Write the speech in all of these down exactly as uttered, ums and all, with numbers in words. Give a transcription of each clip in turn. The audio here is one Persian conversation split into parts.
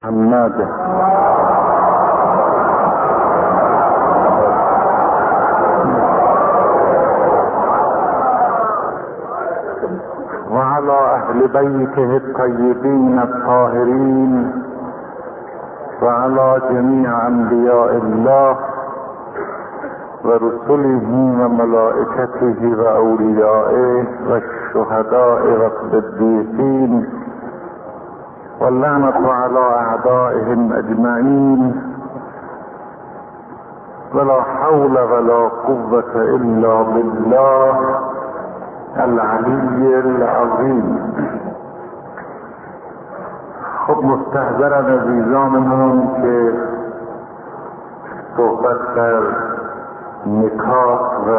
محمد وعلى اهل بيته الطيبين الطاهرين وعلى جميع انبياء الله ورسله وملائكته واوليائه والشهداء والصديقين واللعنة على اعدائهم اجمعين ولا حول ولا قوة الا بالله العلی العظیم. خب مستحضرن عزیزانمون که صحبت در نکات و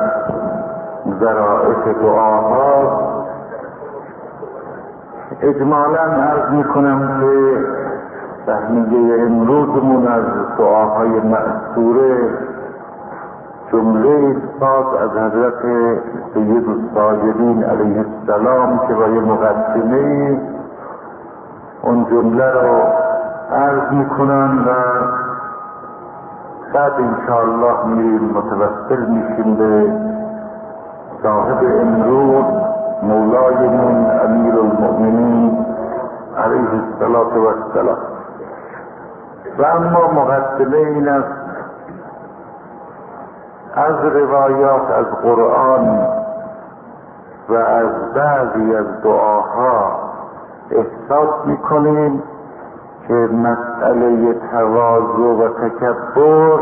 ذرائع دعاها، اجمالا عرض میکنم که سهمیه امروزمون از دعاهای مأثوره جمله پاک از حضرت سید الساجدین علیه السلام که با یه مقدمه اون جمله رو عرض میکنن و بعد انشاءالله میریم متوسل میشیم به صاحب امروز مولایمون امیر المؤمنین علیه السلام. و اما مقدمه این است: از روایات از قرآن و از بعضی از دعاها احساس میکنیم که مسئله تواضع و تکبر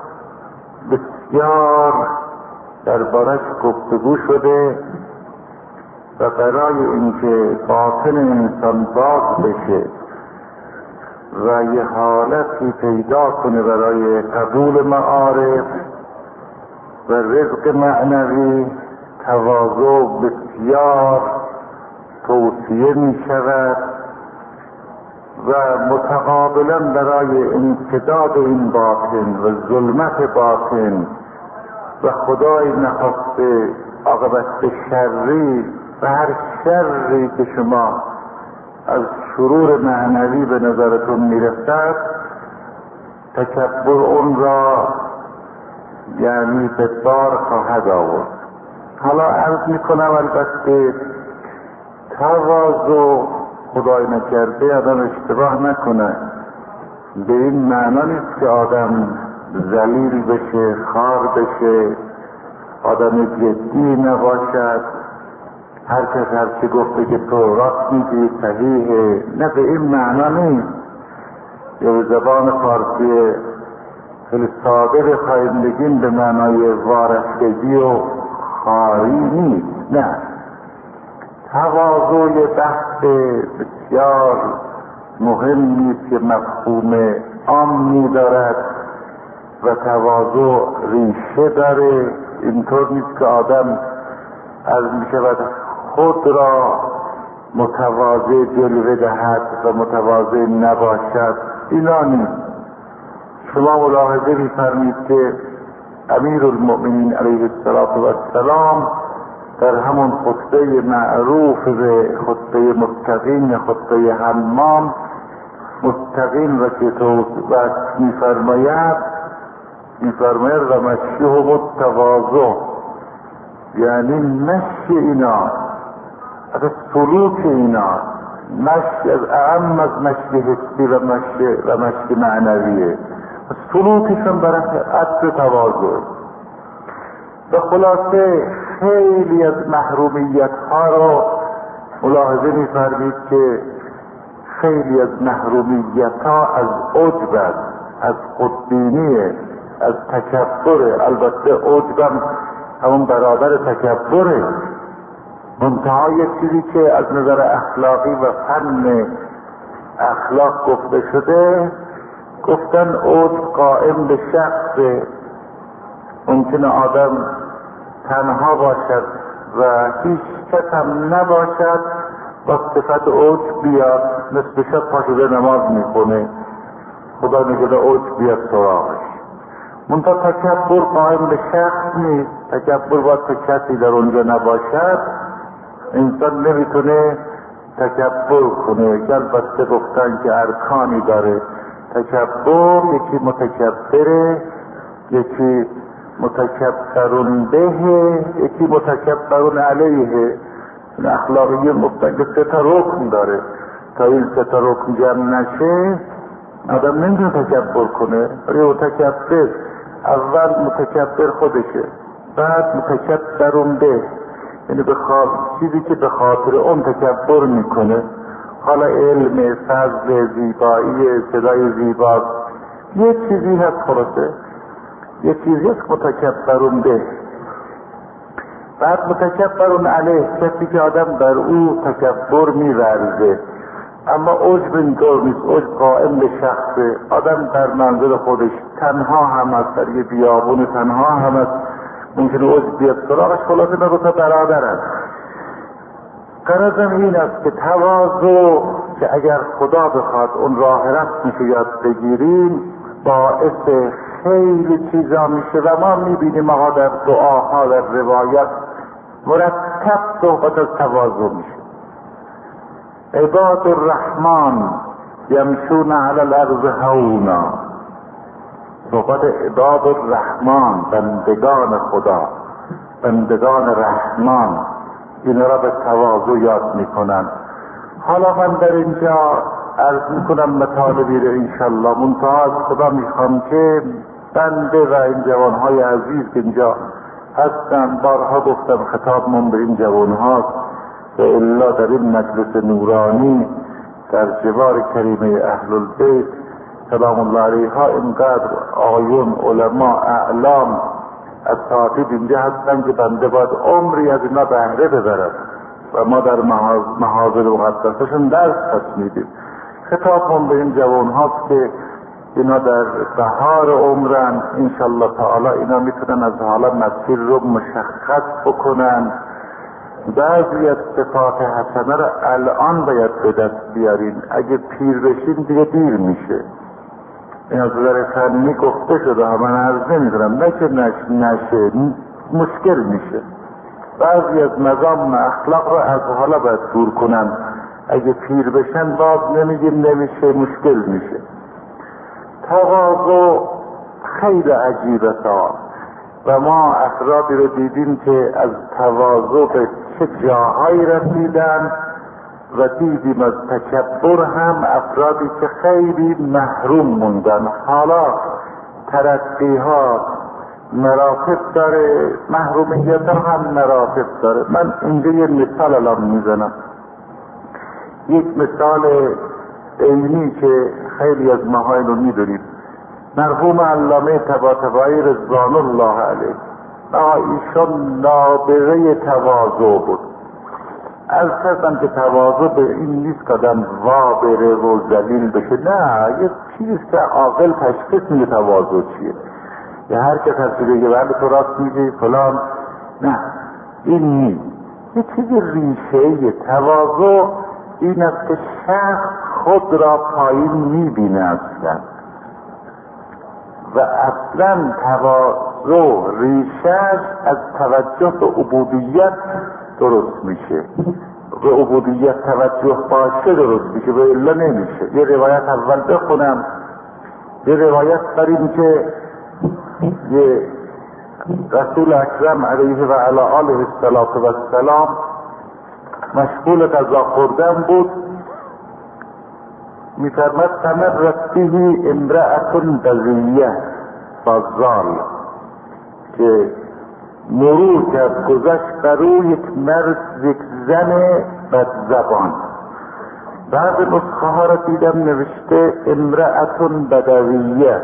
بسیار دربارش گفتگو شده و برای اینکه باطن انسان باز بشه و یه حالتی پیدا کنه برای قبول معارف و رزق معنوی، تواضع بسیار توصیه می شود و متقابلا برای انسداد این باطن و ظلمت باطن و خدای نخواسته عاقبت شری و هر شری که شما از شرور معنوی به نظرتون میرسد، تکبر اون را یعنی به بار خواهد آورد. حالا عرض میکنم البته تواضع خدای نکرده آدم اشتباه نکنه، به این معنا نیست که آدم ذلیل بشه، خار بشه، آدم جدی نباشد، هر کس هر چی گفته که تو راست میگی صحیحه، نه به این معنا نیست. یا به زبان فارسی خیلی ساده بخواهیم بگیم به معنای وارستگی و خاری نیست، نه. تواضع یه بحث بسیار مهمی است که مفهوم عامی دارد و تواضع ریشه داره. اینطور نیست که آدم از میشود خود را متواضع جلوه دهد و متواضع نباشد، اینا نیست. شما ملاحظه می‌فرمایید که امیر المؤمنین علیه السلام در همون خطبه معروف به خطبه مستقیم یا خطبه حمام، مستقیم و که توصیف می‌فرماید می‌فرماید و مشیهم التواضع، یعنی مشی اینا از سلوک اینا، مشی از اعم از مشی حسی و مشی و مشی معنویه، سلوکشون برای عطر تواضع. و خلاصه خیلی از محرومیت ها رو ملاحظه می‌فرمایید که خیلی از محرومیت ها از عجب است، از خودبینیه، از تکبره. البته عجبم همون برابر تکبره، منتها یک چیزی که از نظر اخلاقی و فن اخلاق گفته شده، گفتن عجب قائم به شخص. ممکنه آدم تنها باشد و هیچ کس هم نباشد و صفت عجب بیاد، نصف شب پا شده نماز میخونه، خدا نگهدار عجب بیاد سراغش. منتها تکبر قائم به شخص نیست، تکبر باید که کسی در اونجا نباشد، انسان نمیتونه تکبر کنه، که البته گفتن که ارکانی داره تکبر، یکی متکبره، یکی متکبرون به، یکی متکبرون علیه. اخلاقی گفتن که سه تا رکن داره، تا این سه تا رکن جمع نشه آدم نمیتونه تکبر کنه. ولی متکبر اول متکبر خودشه، بعد متکبرون به، یعنی به خاطر چیزی که به خاطر اون تکبر میکنه، حالا علم، فضل، زیبایی، صدای زیباست، یه چیزی هست خلاصه، یه چیزی هست متکبرون به. بعد متکبرون علیه، کسی که آدم بر او تکبر میورزه، اما عجب اینطور نیست، عجب قائم به شخصه، آدم در منزل خودش تنها هم است، در یه بیابون تنها هم است، ممکنه عجب بیاد سراغش، خلاصه نگو تا برادر است. غرضم این است که تواضع که اگر خدا بخواد اون راه رفت میشه یاد بگیریم، باعث خیلی چیزا میشه و ما میبینیم آقا در دعاها در روایت مرتب صحبت از تواضع میشه. عباد الرحمن یمشون علی الارض هونا، صحبت عباد الرحمن، بندگان خدا، بندگان رحمان، این را به تواضع یاد میکنن. حالا من در اینجا عرض میکنم مطالبی رو انشالله، منتها از خدا میخوام که بنده و این جوانهای عزیز که اینجا هستن، بارها گفتم خطاب من به این جوانهاست و الا در این مجلس نورانی در جوار کریمه اهل البیت سلام الله علیها اینقدر آیون، علما، اعلام، اساتید اینجا هستن که بنده باید عمری از اینا بهره ببرم و ما در محاضر مقدسشون درس پس میدیم. خطاب من به این جوان هاست که اینا در بهار عمرن، انشالله تعالی اینا میتونن از حالا مسیر رو مشخص بکنن. بعضی از صفات حسنه رو الان باید به دست بیارین، اگه پیر بشین دیگه دیر میشه. این از نظر فنی گفته شده ها، من عرض نمیدونم، نه که نش نشه مشکل میشه. بعضی از مزام اخلاق رو از حالا باید دور کنن، اگه پیر بشن باز نمیگیم نمیشه، مشکل میشه. تواضع خیلی عجیبه تا و ما افرادی رو دیدیم که از تواضع به چه جاهایی رسیدن و دیدیم از تکبر هم افرادی که خیلی محروم موندن. حالا ترقی ها مراتب داره، محرومیت هم مراتب داره. من اینجا یه مثال الان میزنم، یک مثال عینی که خیلی از ماها اینو میدونیم. مرحوم علامه طباطبایی رضوان الله علیه، ایشان نابغه تواضع بود. از کردم که تواضع به این نیست که آدم وا بره و ذلیل بشه، نه، یه چیزی که عاقل تشخیص میده تواضع چیه. یا هر کس هستی بگه بله تو راست میگی فلان، نه، این نیست. یه چیزی ریشه‌ای تواضع این است که شخص خود را پایین میبینه اصلا و اصلا تواضع ریشش از توجه به عبودیت درست میشه. به عبودیت توجه باشه درست میشه، به الا نمیشه. یه روایت اول بخونم، یه روایت داریم که یه رسول اکرم علیه و علی آله السلام مشغول غذا خوردن بود، میفرمد تمرت به امرأة بغیه فضال، که مرور کرد گذشت بر او یک مرد، یک زن بدزبان. بعض نسخه ها را دیدم نوشته امرأة بدویه،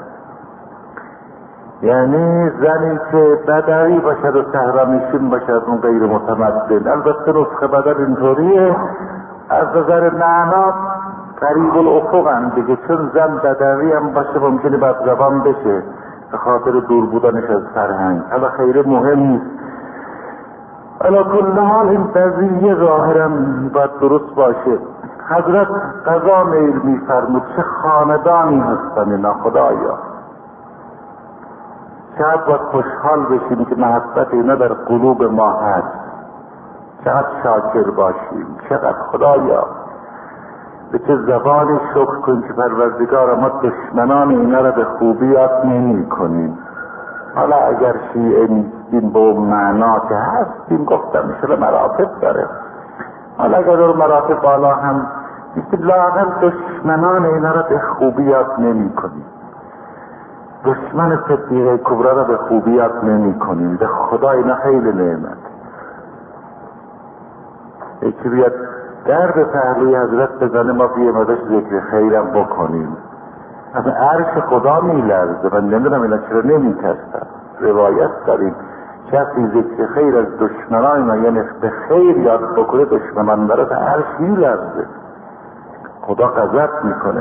یعنی زنی که بدوی باشد و صحرانشین باشد، اون غیر متمدن. البته نسخه بدر اینطوریه، از نظر معنا قریب الافق هم دیگه، چون زن بدوی هم باشه ممکنه بدزبان بشه به خاطر دور بودنش از فرهنگ. حالا خیلی مهم نیست. علا کل حال این قضیه ظاهرا باید درست باشه. حضرت قضا میل میفرمود چه خاندانی هستن اینا خدایا، شاید باید خوشحال بشیم که محبت اینا در قلوب ما هست. چقدر شاکر باشیم، چقدر خدایا به چه زبانی شکر کنیم که پروردگار ما دشمنان اینا را به خوبی یاد نمی کنیم. حالا اگر شیعه نیستیم به اون معنا که هستیم، گفتم میشه مراتب داره، حالا اگر اون مراتب بالا هم نیستیم، لااقل دشمنان اینا را به خوبی یاد نمی کنیم. دشمن صدیقه کبرا را به خوبی یاد نمی کنیم. به خدا اینا خیلی نعمت. یکی بیاد در به پهلوی حضرت بزنه، ما بیایم ازش ذکر خیرم بکنیم، از عرش خدا میلرزه. من نمیدونم اینا چرا نمیترسن. روایت داریم کسی ذکر خیر از دشمنان ما، یعنی به خیر یاد بکنه، دشمنان داره به عرش میلرزه، خدا غضب میکنه.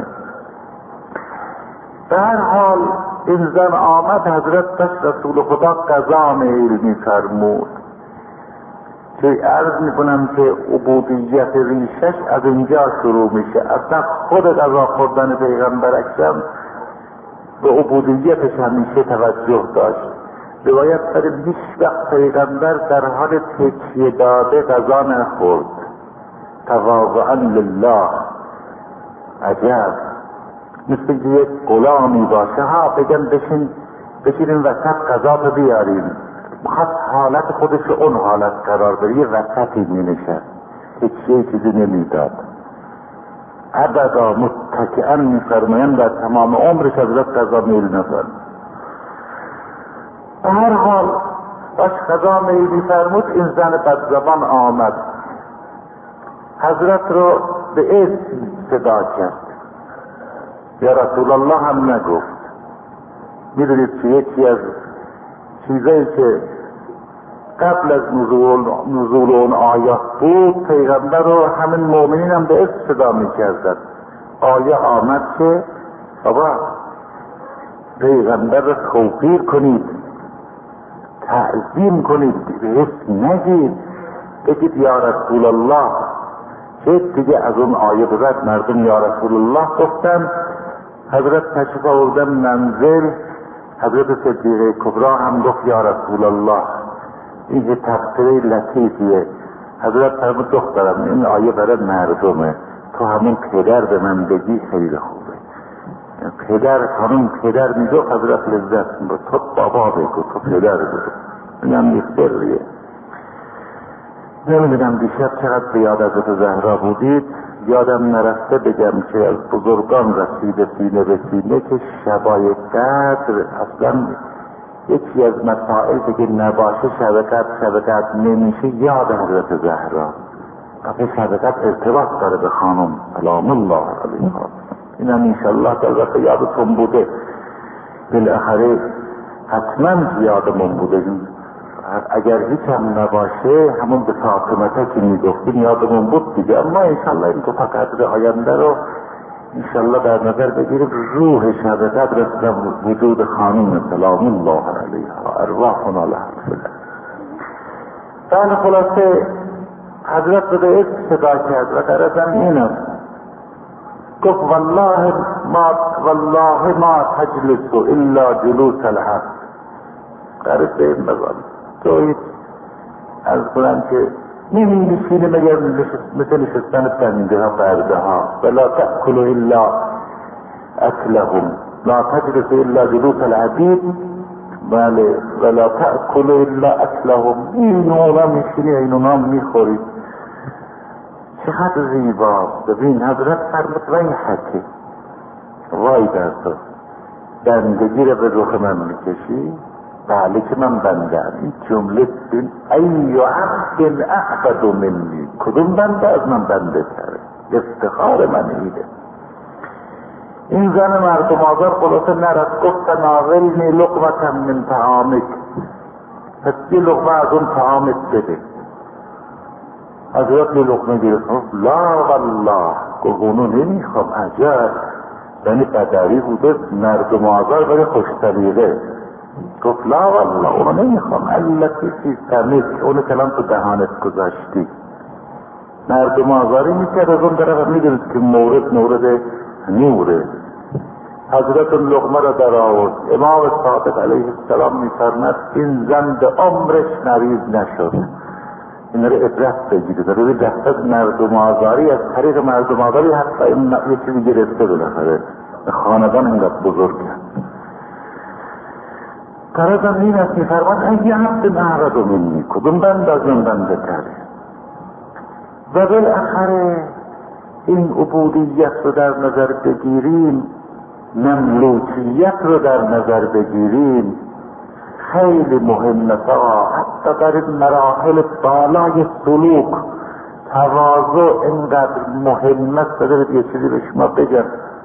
به هر حال این زن آمد، حضرت داشت رسول خدا قضا میل میفرمود که عرض میکنم که عبودیت ریشش از اینجا شروع میشه. اصلا خود غذا خوردن پیغمبر اکرم به عبودیتش همیشه توجه داشت. روایت داره هیچ وقت پیغمبر در حال تکیه داده غذا نخورد، تواضعا لله. عجب، مثل که یک غلامی باشه، ها بگن بشین بشینیم وسط غذا رو بیاریم، خواست حالت خودش اون حالت قرار بره، یه وسطی می نشد، هیچ چیزی نمیداد. ابدا متکئا می فرمایند در تمام عمرش حضرت غذا میل نفرد. به هر حال باش غذا میل می فرمود، این زن بدزبان آمد، حضرت رو به اسم صدا کرد. یا رسول الله هم نگفت. میدونید که یکی از چیزایی که قبل از نزول, نزول اون آیات بود، پیغمبر رو همین مؤمنین هم به اسم صدا میکردن. آیه آمد که بابا پیغمبر رو توقیر کنید، تعظیم کنید، به اسم نگید، بگید یا رسول الله. که دیگه از اون آیه بعد مردم یا رسول الله گفتن. حضرت تشریف آوردن منزل، حضرت صدیقه کبرا هم گفت یا رسول الله. این یه تفسیر لطیفیه. حضرت فرمود دخترم این آیه برای مردمه، تو همون پدر به من بگی خیلی خوبه. پدر خانم پدر میگو حضرت لذت میبرد، تو بابا بگو، تو پدر بگو. این هم یک سریه. نمیدونم دیشب چقدر به یاد حضرت زهرا بودید، یادم نرفته بگم که از بزرگان رسیده سینه به سینه که شبای قدر اصلا یکی از مسائل که نباشه شب قدر شب قدر نمیشه یاد حضرت زهرا. آخه شب قدر ارتباط داره به خانم سلام الله علیها. این هم انشالله در وقت یادتون بوده، بالاخره حتما یادمون بوده. اگر هیچ هم نباشه همون به فاطمته که میگفتیم یادمون بود دیگه. اما انشالله این دو تا قدر آینده رو انشالله در نظر بگیریم. روح شب قدر رسیدن وجود خانم سلام الله علیها، ارواحنا لها الفدا. بله خلاصه حضرت رو به اسم صدا کرد و غرضم این است، گفت والله ما والله ما تجلس الا جلوس الحق. غرض به این بزن توید از کنم که نمی نشینه مگر مثل نشستن بنده ها برده ها. ولا تأکلوا الا اکلهم لا تجلس الا جلوس العبید. بله ولا تأکلوا الا اکلهم. این اونا میشینی این اونا میخورید. چقدر زیباست. ببین حضرت فرمود وای حکه، وای در تو بندگی رو به رخ من میکشی. بله که من بندم. این جمله بین ای عبد اعبد منی، کدوم بنده از من بنده تره، افتخار من ایده. این زن مردم آزار خلاصه نرد، گفت تناولنی لقمة من طعامک، پس یه لقمه از اون طعامت بده. حضرت یه لقمه گرفت، لا والله، گفت اونو نمیخوام. عجب، یعنی قدری بوده مردم آزار برای خوشطریقه. گفت لا والله اونو نمیخوام، التی فی فمک، اونو کلام تو دهانت گذاشتی. مردم آزاری میکرد از اون طرف. میدونید که مورد مورد نوره. حضرت لقمه را در آورد. امام صادق علیه السلام میفرماد این زن به عمرش مریض نشد. این رو عبرت بگیره، داره دست مردم آزاری، از طریق مردم آزاری حتی این یه چیزی گرفته بالاخره خاندان اینقدر بزرگ هست. قرارم این است میفرماد اگه عبد معرض منی کدوم بند از من بنده تره و بالاخره این عبودیت رو در نظر بگیریم، مملوکیت رو در نظر بگیریم، خیلی مهمه. حتی در این مراحل بالای سلوک تواضع اینقدر مهمه است. بذارید یه چیزی به شما بگم،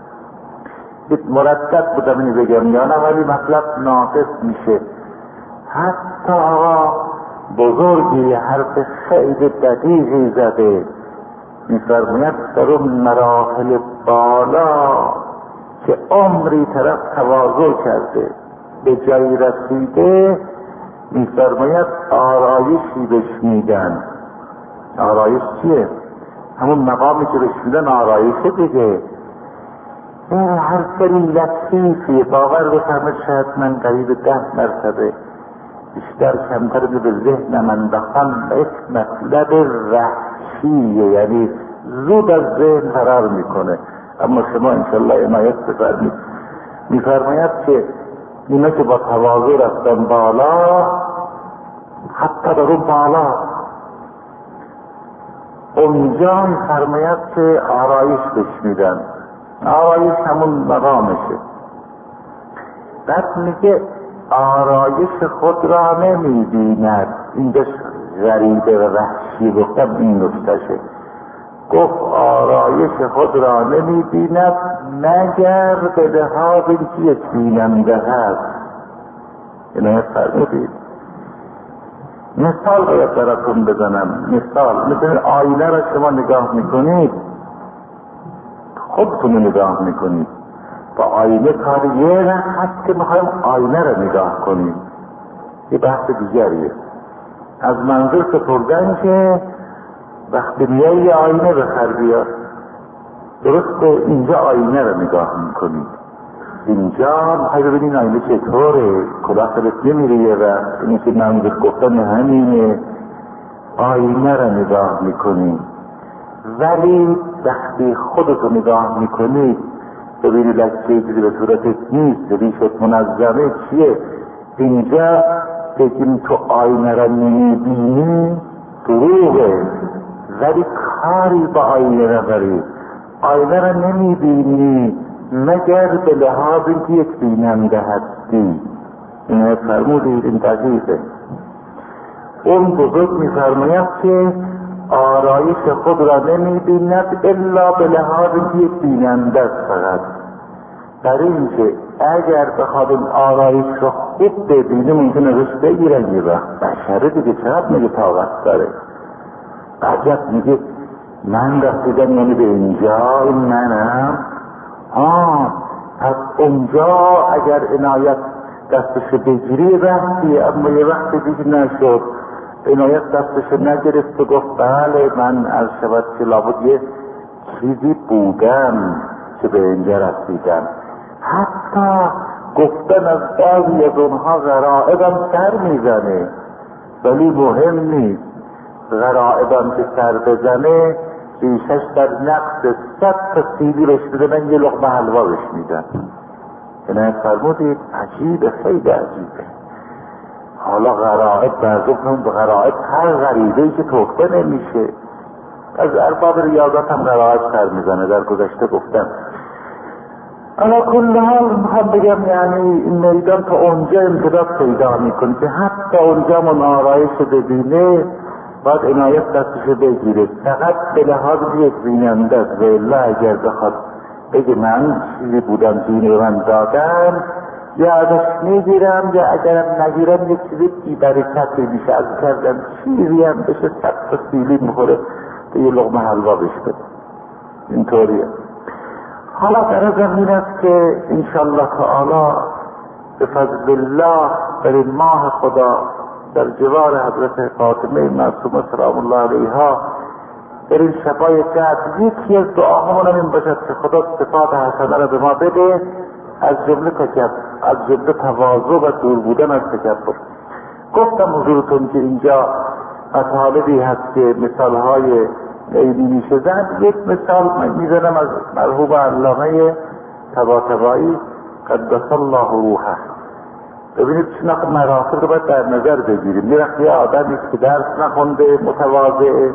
مردد بودم اینی بگم یا نه، ولی مطلب ناقص میشه. حتی آقا بزرگی حرف خیلی دقیقی زده، میفرماید در اون مراحل بالا که عمری طرف تواضع کرده به جایی رسیده، میفرماید آرایشی بهش میدن. آرایش چیه؟ همون مقامی که بهش میدن آرایشه دیگه. این حرف لطیفی، باور بفرمایید شاید من قریب ده مرتبه بیشتر کمتر به ذهنم انداختم، یک مطلب وحشیه، یعنی زود از ذهن فرار میکنه، اما شما انشالله عنایت بفرمایید. میفرماید که اینا که با تواضع رفتن بالا، حتی در اون بالا اونجا میفرماید که آرایش بهش میدن. آرایش همون مقامشه. بعد میگه آرایش خود را نمیبیند. اینجا غریبه و وحشی گفتم این نکتهشه. گفت آرایش خود را نمیبیند مگر به لحاظ اینکه یک بیننده هست. اینو فرمودید. مثال باید براتون بزنم. مثال مثل آینه را شما نگاه میکنید، خودتون نگاه میکنید، با آینه کار یه وقت هست که میخوایم آینه را نگاه کنیم، یه بحث دیگریه. از منظور سپردن که وقتی میای یه آینه بخر بیار، درسته اینجا آینه را نگاه میکنید، اینجا میخوای ببینین آینه چطوره، کلاه سرت نمیره یه وقت، اینه که منظور گفتن همینه، آینه را نگاه میکنید. ولی وقتی خودتو نگاه میکنید ببینید لکه چیزی به صورتت نیست، ریشت منظمه چیه، اینجا بگیم تو آینه را نمیبینی دروغه، ولی کاری با آینه نبری. آینه را نمیبینی مگر به لحاظ اینکه یک بیننده هستی. اینه فرمودید، این دقیقه. اون بزرگ میفرماید که آرایش خود را نمیبیند الا به لحاظ اینکه یک بیننده است فقط. در اینکه اگر بخواد این آرایش را خوب ببینه ممکن ازش بگیرن یه وقت. بشره دیگه چقدر میگه طاقت داره. عجب میگه من رسیدم یعنی به اینجا، این منم. آه از اونجا اگر عنایت دستش بگیری رفتی، اما یه وقت دیگه نشد، عنایت دستش نگرفت و گفت بله من از شود که لابد یه چیزی بودم که به اینجا رسیدم. حتی گفتن از بعضی از اونها غرائبم سر میزنه، ولی مهم نیست. غرائبم که سر بزنه ریشش در نقص صد تا سیلی بهش بدن، یه لقمه حلوا بهش میدن. اینه فرمودید عجیبه، خیلی عجیبه. حالا غرائب برزوکم به غرائب هر غریبه‌ای که توقفه نمیشه. از ارباب ریاضات هم غرائب سر میزنه، در گذشته گفتم. اما کل حال میخوام بگم یعنی این میدان تا اونجا امتداد پیدا میکنه که حتی اونجا من آرایش ببینه باید عنایت دستش بگیره، فقط به لحاظ یک بیننده است. و الا اگر بخواد بگه من چیزی بودم دینه من دادم، یا ازش میگیرم یا اگرم نگیرم یک چیزی بی برکتی میشه. از کردم چیزی هم بشه صد تا سیلی میخوره به یه لقمه حلوا بشه بده. اینطوریه. حالا غرضم این است که انشالله تعالی به فضل الله در این ماه خدا در جوار حضرت فاطمه معصومه سلام الله علیها در این شبای جد یکی از دعاهامون این باشد که خدا صفات حسنه را به ما بده، از جمله تکبر، از جمله تواضع و دور بودن از تکبر. گفتم حضورتون که اینجا مطالبی هست که مثالهای عینی میشه زن. یک مثال من میزنم از مرحوم علامه طباطبایی قدس الله روحه. ببینید چه مراتب رو باید در نظر بگیریم. یه وقتی آدمی که درس نخونده، متواضعه،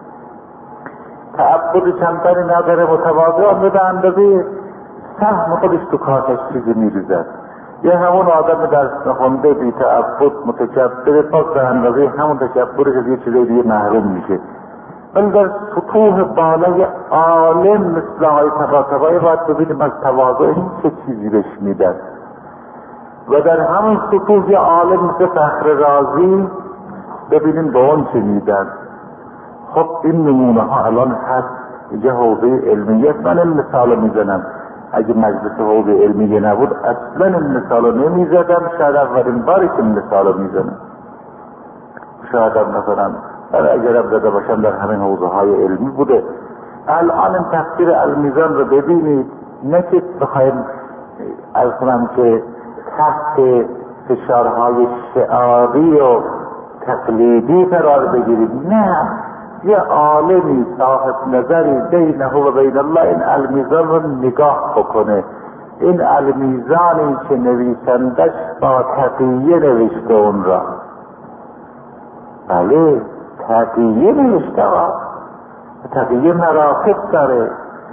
تعبد کمتری نداره، متواضع، آن به اندازه سهم خودش تو کارش چیزی میریزد. یه همون آدم درس نخونده، بی تعبد، متکبر، پاس به اندازه همون تکبرش از یه چیزای دیگه محروم میشه. ولی در سطوح بالای عالم مثل آقای طباطبایی باید ببینیم از تواضعش چه چیزی بهش میدن. و در همون سطوح یه عالم مثل فخر رازی ببینیم به اون چه میدن. خب این نمونه ها الان هست. اینجا حوزه علمیت، من این مثال میزنم. اگه مجلس حوزه علمیه نبود اصلا این مثال رو نمیزدم. شاید اولین باری که این مثال رو میزنم. شاید هم مثلا من اگرم زده باشم در همین حوزه های علمی بوده. الان این تفسیر المیزان رو ببینید، نه که بخوایم از کنم که تحت فشارهای شعاری و تقلیدی قرار بگیرید، نه، یه عالمی صاحب نظری بینه و بین الله این المیزان رو نگاه بکنه. این المیزانی که نویسندش با تقیه نوشته اون را. بله تقیه نوشته ها، تقیه مراتب داره.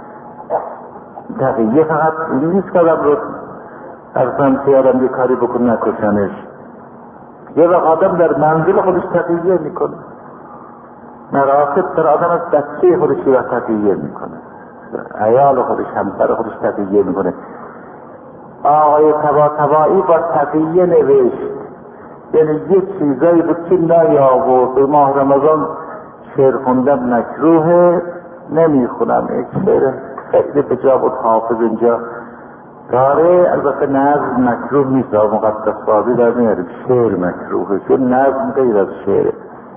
تقیه فقط این نیست که آدم رو ارزم که آدم یه کاری بکن نکشنش. یه وقت آدم در منزل خودش تقیه میکنه. مراتب در آدم از بچه خودش را تقیه میکنه، عیال خودش، همسر خودش تقیه میکنه. آقای طباطبایی با تقیه نوشت. یعنی یه چیزایی بود که نیاورد. به ماه رمضان شعر خوندن مکروهه، نمیخونم. یک شعر خیلی بجا بود حافظ اینجا داره. البته نظم مکروه نیست، مقدس بازی در میاریم. شعر مکروهه چون نظم غیر از شعره.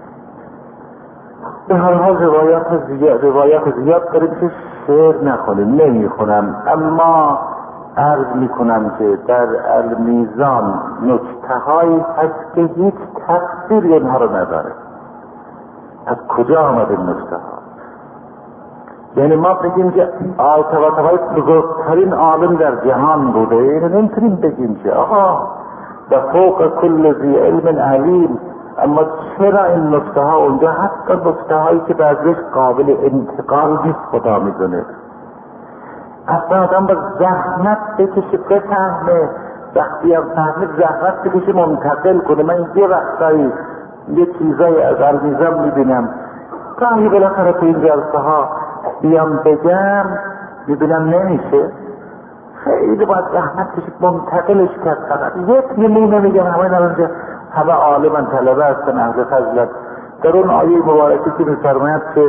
به هر حال روایات زیاد روایات زیاد داریم که شعر نخونیم، نمیخونم. اما عرض میکنم که در المیزان نکته‌هایی هست که هیچ تفسیری اینها رو نداره. از کجا آمد این نکته‌ها؟ یعنی ما بگیم که آقای طباطبایی بزرگترین عالم در جهان بوده، اینو نمیتونیم بگیم که آقا به فوق کل ذی علم علیم. اما چرا این نکته ها اونجا حتی نکته هایی که بعضیش قابل انتقال نیست خدا میدونه. اصلا آدم با زحمت بکشه بفهمه، وقتی هم فهمید زحمت بکشه منتقل کنه. من یه وقتایی یه چیزایی از المیزان میبینم، گاهی بالاخره تو این جلسه ها بیام بگم میبینم نمیشه. خیلی باید زحمت کشید منتقلش کرد. فقط یک نمونه میگم، همه نمونجا همه عالمان طلبه هستن، اهل فضلت. در اون آیه مبارکی که میفرماید که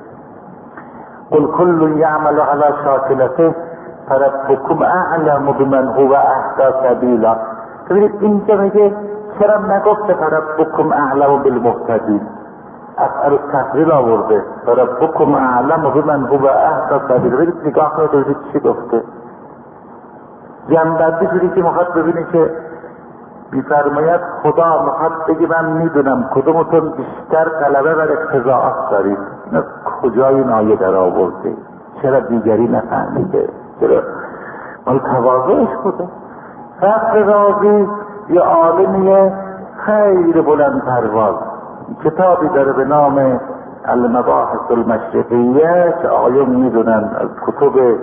قل کل یعمل علی شاکلته فربکم اعلم بمن هو اهدی سبیلا. ببینید اینجا میگه چرا نگفته فربکم اعلم بالمهتدین؟ افعل التفضیل آورده فربکم اعلم بمن هو اهدی سبیلا. ببینید نگاه کنید ببینید چی گفته. جنبندی شدی که میخواد ببینید که میفرماید خدا میخواد بگه من میدونم کدومتون بیشتر غلبه و اقتضاعات دارید. این از کجای این آیه در آورده؟ چرا دیگری نفهمیده؟ چرا؟ مال تواضعش بوده. فخر رازی یه عالمیه خیلی بلند پرواز، کتابی داره به نام المباحث المشرقیه که آقایون میدونن از کتب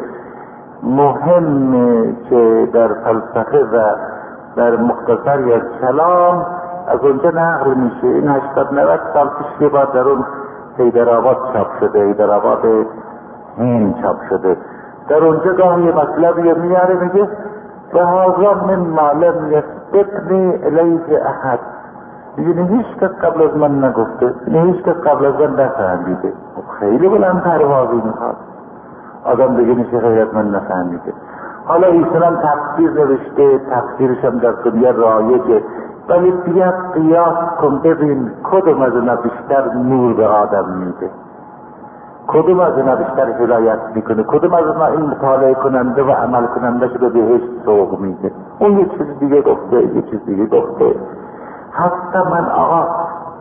مهم که در فلسفه و در مختصری از کلام از اونجا نقل میشه. این هشتاد نود سال پیش یه بار در اون حیدرآباد چاپ شده، حیدرآباد هند چاپ شده. در اونجا گاهی یه مطلبی میاره میگه به هازا من معلم یسبقنی الیه احد. میگه هیچ کس قبل از من نگفته، هیچ کس قبل از من نفهمیده. خیلی بلند پروازی میخواد آدم دیگه میشه غیرت من نفهمیده. حالا ایشون هم تفسیر نوشته، تفسیرش هم در دنیا رایجه، ولی بیا قیاس کن ببین کدوم از اینا بیشتر نور به آدم میده، کدوم از اینا بیشتر هدایت میکنه، کدوم از اینا این مطالعه کننده و عمل کننده که به بهشت سوق میده. اون یه چیز دیگه گفته، یه چیز دیگه گفته. حتی من آقا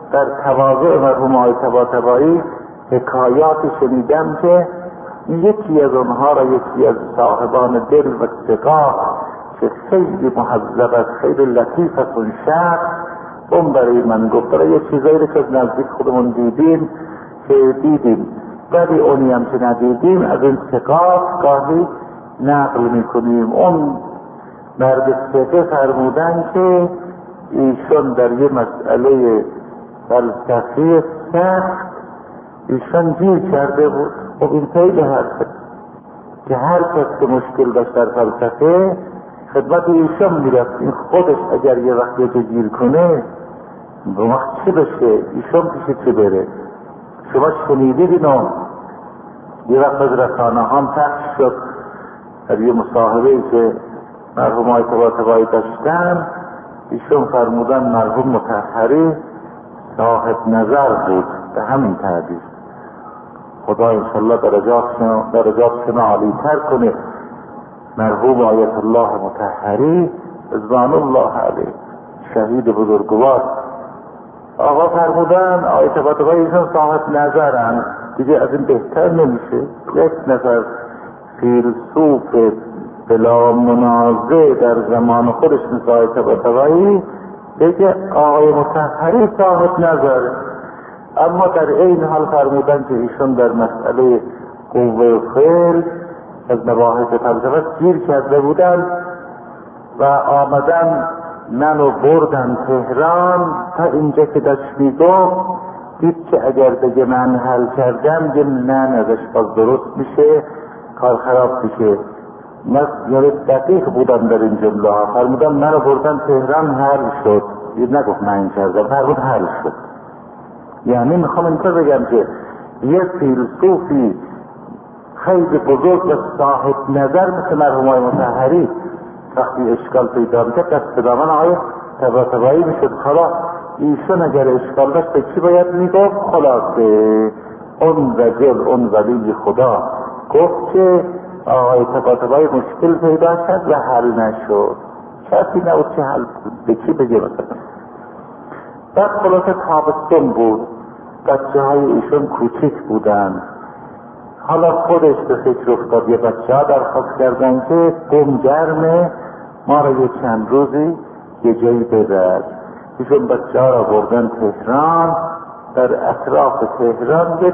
در تواضع مرحوم آقای طباطبایی حکایاتی شنیدم که یکی از اونها را یکی از صاحبان دل و ثقات که خیلی مهذب است، خیلی لطیف است اون شخص، اون برای من گفت را یه چیزایی رو که از نزدیک خودمون دیدیم که دیدیم ولی اونی هم که ندیدیم از این ثقات گاهی نقل میکنیم. اون مرد ثقه فرمودن که ایشون در یه مسئله فلسفی سخت ایشون گیر کرده بود. خب این خیلی حرفه که هر کس که مشکل داشت در فلسفه خدمت ایشون میرفت. این خودش اگر یه وقتی که گیر کنه به وقت چی بشه ایشون پیش چی بره. شما شنیدید اینو یه وقت از رسانه هم پخش شد در یه مصاحبه‌ای که مرحوم آقای طباطبایی داشتن، ایشون فرمودن مرحوم مطهری صاحب نظر بود به همین تعبیر. خدا انشالله درجاتشون درجاتشون عالی تر کنه. مرحوم آیت الله مطهری رضوان الله علیه شهید بزرگوار آقا فرمودن آقای طباطبایی ایشون صاحب نظرن، دیگه از این بهتر نمیشه. یک نفر فیلسوف بلا منازع در زمان خودش مثل آقای طباطبایی بگه آقای مطهری صاحب نظره. اما در این حال فرمودن که ایشون در مسئله قوه فعل از مباحث فلسفه گیر کرده بودن و آمدن منو بردن تهران تا اینجا که داشت میگفت دید که اگر بگه من حل کردم یه نه ازش باز درست میشه کار خراب میشه. من یعنی دقیق بودم در این جمله ها. فرمودن منو بردن تهران حل شد، یه نگفت من کردم، فرمود حل شد. یعنی میخوام اینطور بگم که یه فیلسوفی خیلی بزرگ و صاحب نظر مثل مرحوم آقای مطهری وقتی اشکال پیدا میکرد دست دامن آقای طباطبایی میشد. حالا ایشون اگر اشکال داشت به چی باید میگفت؟ خلاصه اون رجل اون ولی خدا گفت که آقای طباطبایی مشکل پیدا شد و حل نشد. کسی نبود که حل به چی بگه مثلا. بعد خلاصه تابستون بود، بچه های ایشون کوچیک بودن. حالا خودش به فکر افتاد یه بچه ها درخواست کردن که گم گرمه ما را یه چند روزی یه جایی ببر. ایشون بچه ها را بردن تهران. در اطراف تهران یک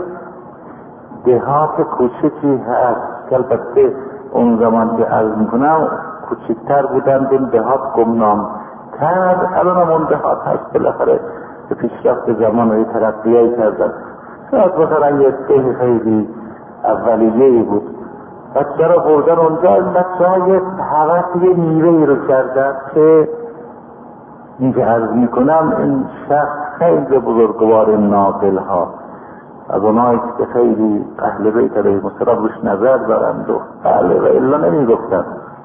دهات کوچیکی هست که البته اون زمان که عرض میکنم کوچکتر بودن، این دهات گمنام تر. الان هم اون دهات هست بالاخره به پیشرفت زمان و یه ترقیایی کردن. شاید مثلا یه ده خیلی اولیه‌ای بود. بچه را بردن اونجا، بچه ها یه حوث یه میوه‌ای رو کردن که اینکه عرض میکنم این شخص خیلی بزرگوار ناقل ها از اونایی که خیلی اهل بیت علیهم السلام روش نظر دارند و بله و الا نمیگفتن.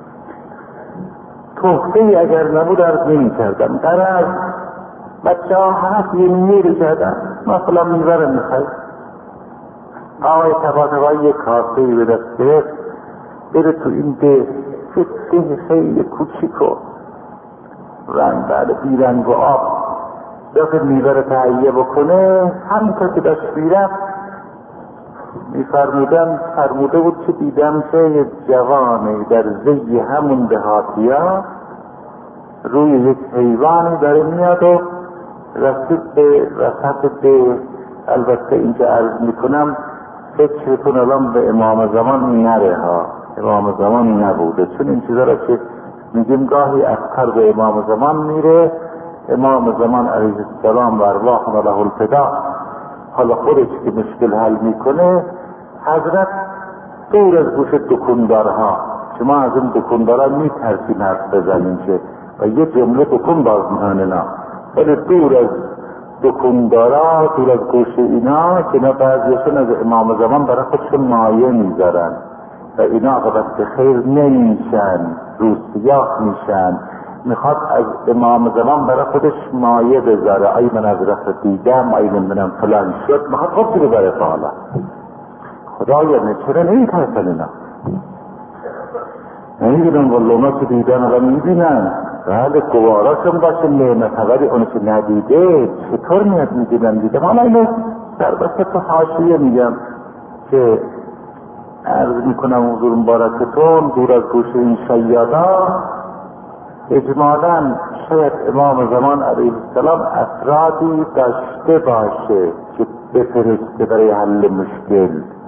تحفه‌ای اگر نبود عرض نمی کردن. در از بچه ها هست یه میوه کردن، مثلا میوه رو میخواید آقای طباطبایی یک کاسه‌ای به دست گرفت بره تو این ده ده خیلی کوچیک و رنگ بعد بیرنگ و آب دفعه میوه رو تهیه بکنه. همینطور که داشت میرفت میفرمودن فرموده بود که دیدم که یک جوانی در زی همون دهاتیا روی یک حیوانی داره میاد و رسید به وسط ده. البته این که عرض میکنم فکرتون الان به امام زمان نره ها، امام زمان نبوده، چون این چیزا را که میگیم گاهی افتر به امام زمان میره. امام زمان علیه السلام و ارواح له الفدا حالا خودش که مشکل حل میکنه حضرت دور از گوش دکوندارها، شما از این دکوندارها میترسیم حرف بزنیم که و یه جمله دکون باز میکنه، ولی دور از دکوندارا دور از گوش اینا که اینا بعضیشون از امام زمان برای خودشون مایه میذارن و اینا عاقبت به خیر نمیشن، روسیاه میشن. میخواد از امام زمان برای خودش مایه بذاره، ای من از رفت دیدم، ای من منم فلان شد، میخواد خودشو ببره فعلا. خدایا چرا نمیترسن اینا؟ نمیدونم والله اونا که دیدن الان میبینن بله گواراشون باشه نعمت ولی اونو که ندیده چطور میاد میگه من دیدم. حالا اینو در بسته تو حاشیه میگم که عرض میکنم حضور مبارکتون دور از گوش این شیادا اجمالاً شاید امام زمان علیه السلام افرادی داشته باشه که بفرسته برای حل مشکل.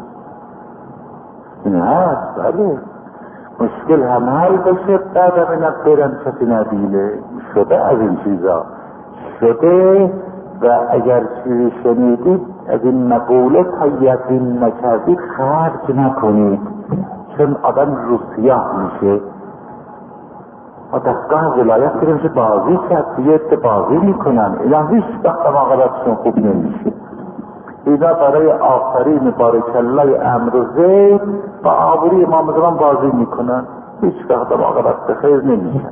این هست ولی مشکل هم حل بشه بعد هم این برن کسی نبینه شده از این چیزا شده. و اگر چیزی شنیدید از این مقوله تا یقین نکردید خرج نکنید چون آدم رو سیاه میشه. ما دستگاه ولایت که میشه بازی کرد یه عده بازی میکنن اینا هیچ وقت مقالتشون خوب نمیشه. اینا برای آفرین بارکالله امر و زید با آبوری امام زمان بازی میکنن هیچ وقت مقالت به خیر نمیشه.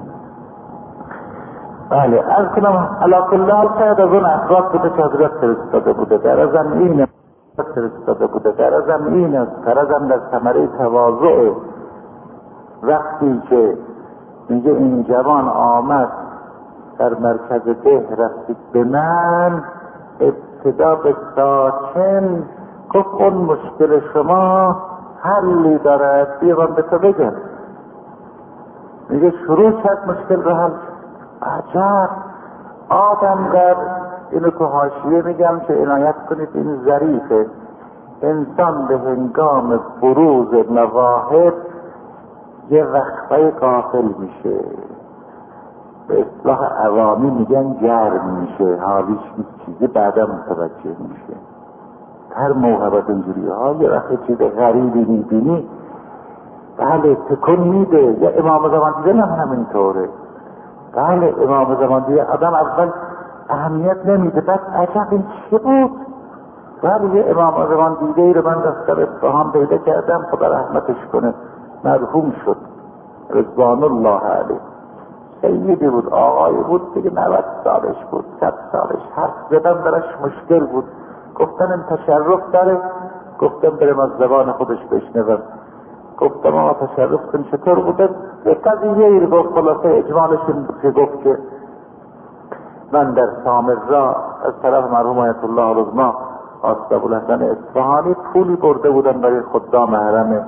بله از کنم علاقالله شاید از اون افراد بوده که حضرت فرستاده بوده در زمین فرستاده بوده در زمین است فرزم در ثمره تواضع. وقتی که میگه این جوان آمد در مرکز ده رسید به من ابتدا به ساکن گفت اون مشکل شما حلی دارد بیا من به تو بگم. میگه شروع کرد مشکل رو حل. عجب آدم در اینو تو حاشیه میگم که عنایت کنید این ظریفه. انسان به هنگام بروز مواهب یه وقفه غافل میشه به اصطلاح عوامی میگن گرم میشه حالیش چیزی بعدا متوجه میشه. هر موهبت اینجوری ها یه وقت چیز غریبی میبینی بله تکون میده. یا امام زمان دیدن هم همینطوره. بله امام زمان دیگه آدم اول اهمیت نمیده بعد عجب این چی بود. بله یه امام زمان دیده ای رو من دستر اصفهان پیدا کردم خدا رحمتش کنه مرحوم شد رضوان الله علیه. سیدی بود آقای بود دیگه نود سالش بود صد سالش حرف زدن درش مشکل بود. گفتن این تشرف داره گفتم برم از زبان خودش بشنوم. گفتم آقا تشرف کن چطور بوده یه قضیه ای رو گفت خلاصه اجمالش این بود که گفت که من در سامرا از طرف مرحوم آیت الله العظمی آستابالحسن اصفهانی پولی برده بودن برای خدام حرم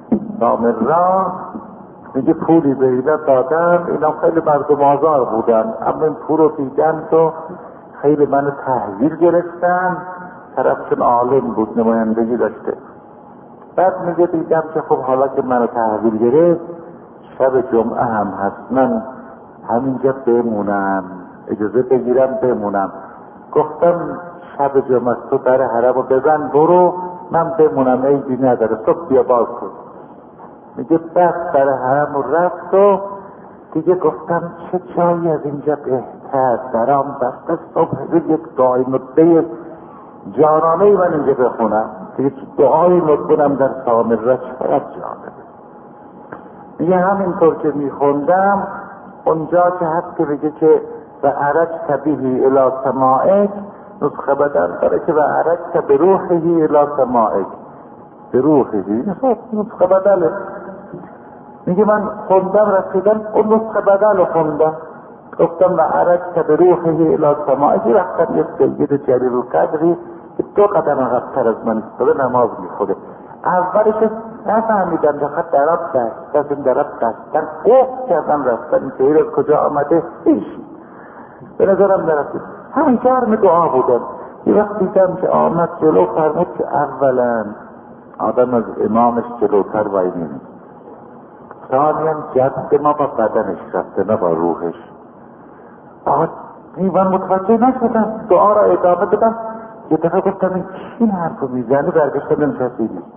سامرا. میگه پولی به اینا دادن اینا خیلی مردم آزار بودن اما این پول رو دیدن تو خیلی منو تحویل گرفتن. طرفشون عالم بود نمایندگی داشته. بعد میگه دیدم که خب حالا که منو تحویل گرفت شب جمعه هم هست من همینجا بمونم اجازه بگیرم بمونم. گفتم شب جمعه تو در حرم رو بزن برو من بمونم ایدی نداره صبح بیا باز کن. میگه بس در حرم رو رفت و دیگه گفتم چه جایی از اینجا بهتر درام بسته صبح یک دعای نطبه جانانه من اینجا بخونم دیگه دعای نطبونم در سامرا چقدر جانبه. میگه همینطور که میخوندم اونجا که هست که بگه که و عرج تبیهی الی سماعک نسخه بدن داره که و عرج تبی روحهی الی سماعک به روحهی نسخه بدله. میگه من خوندم رسیدم اون نسخه بدل خوندم گفتم و عرج تبی روحهی الی سماعک. رفتم یه سید جلیل القدری که دو قدم عقب‌تر از من ایستاده نماز میخوده. اولش نفهمیدم که خط دراب دست دست این دراب دستن گفت کردم رفتن که این از کجا آمده ایشی به نظرم نرسید همین گرم دعا بودن. یه وقت دیدم که آمد جلو فرمود که اولا آدم از امامش جلوتر وای نمید. ثانیاً جد ما با بدنش رفته نه با روحش. آقا من متوجه نشدم دعا را ادامه دادم. یه دفعه گفتم این چین حرف رو میزنی برگشتم نمیشستی نیست.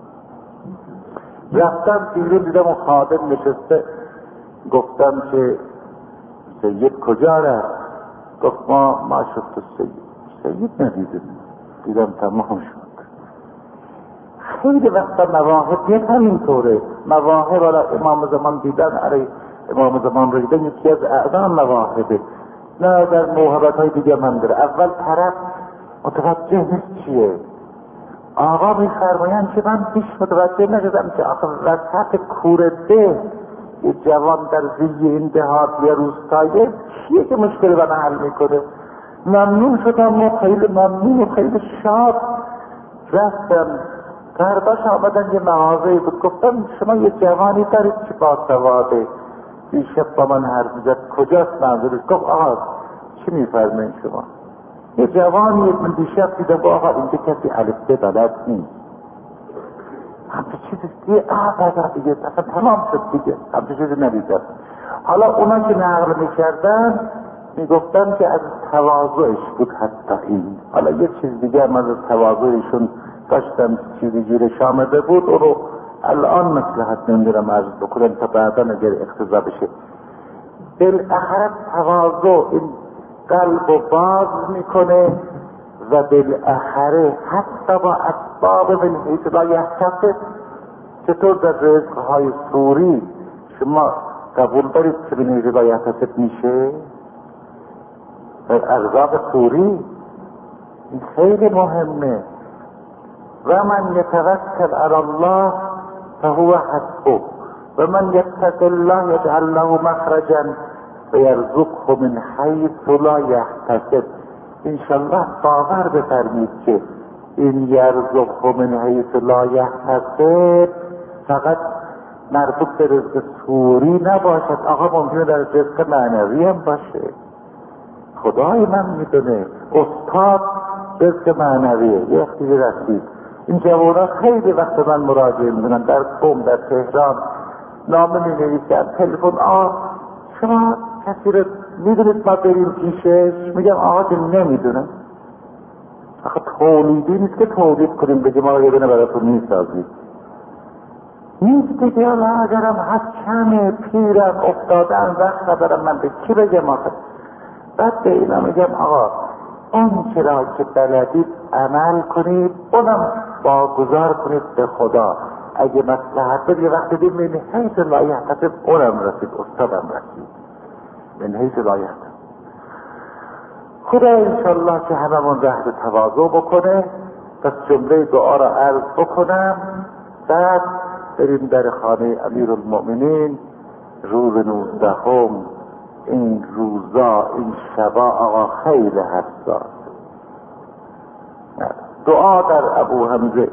رفتم بیرون دیدم اون خادم نشسته. گفتم که سید کجا رفت؟ گفت ما ما شفت سید سید ندیدیم دیدم تمام شد. خیلی وقتا مواهب یک همینطوره. مواهب را امام زمان دیدن علی امام زمان رو دیدن یکی از اعظم مواهبه. نه در موهبت های دیگه من داره. اول طرف متوجه نیست چیه. آقا میفرمایند که من پیش متوجه نشدم که آخه وسط کوره ده یه جوان در زی این دهات یا روستایه چیه که مشکل من حل میکنه؟ ممنون شدم و خیلی ممنون و خیلی شاد رفتم. فرداش آمدن یه مغازه بود، گفتم شما یه جوانی دارید که باسواده دیشب با من حرف میزد، کجاست منظورش؟ گفت آقا چی میفرمایید شما؟ یه جوانی من دیشب دیدم با آقا اینجا کسی الفبه بلد نیست. همچه چیزی دیگه آقا دیگه اصلا تمام شد دیگه، همچه چیزی ندیدم. حالا اونا که نقل میکردن میگفتن که از تواضعش بود حتی این. حالا یه چیز دیگه هم از تواضعشون داشتم چیزی گیرش آمده بود، او رو الان مصلحت نمیدونم عرض بکنم تا بعدا اگر اقتضا بشه. بالاخره تواضع این قلب رو باز میکنه و بالاخره حتی با اسباب من حیث لا یحتسب. چطور در رزقهای سوری شما قبول دارید که من حیث لا یحتسب میشه؟ ارزاق سوری این خیلی مهمه. و من یتوکل علی الله فهو حسبه و من یتق الله یجعل له مخرجا و یرزقه من حیث لا یحتسب. انشالله باور بفرمید که این یرزقه من حیث لا یحتسب فقط مربوط به رزق سوری نباشد. آقا ممکنه در رزق معنوی هم باشه. خدای من میدونه. استاد رزق معنویه. یه وقتی رسید این جوانان خیلی وقت من مراجعه میدونن، در قم در تهران نامه می نویسن، تلفن آه شما کسی رو میدونید ما بریم پیشش؟ میگم آقا که نمیدونم. آخه تولیدی نیست که تولید کنیم بگیم آقا یه دونه براتون میسازید. نیست دیگه. اگرم هست کمه پیرم افتادن وقت ندارم من به کی بگم آخه؟ بعد به اینا میگم آقا اون چرا که بلدید عمل کنید، اونم واگذار کنید به خدا. اگه مصلحت بده یه وقت دید من حیث لا یحتسب اونم رسید، استادم رسید من حیث لا یحتسب. خدا انشالله که هممون رهد تواضع بکنه. پس جمله دعا را عرض بکنم، بعد بریم در خانه امیرالمؤمنین. روز نوزدهم این روزا این شبا آقا خیلی حساس. دعا در ابو حمزه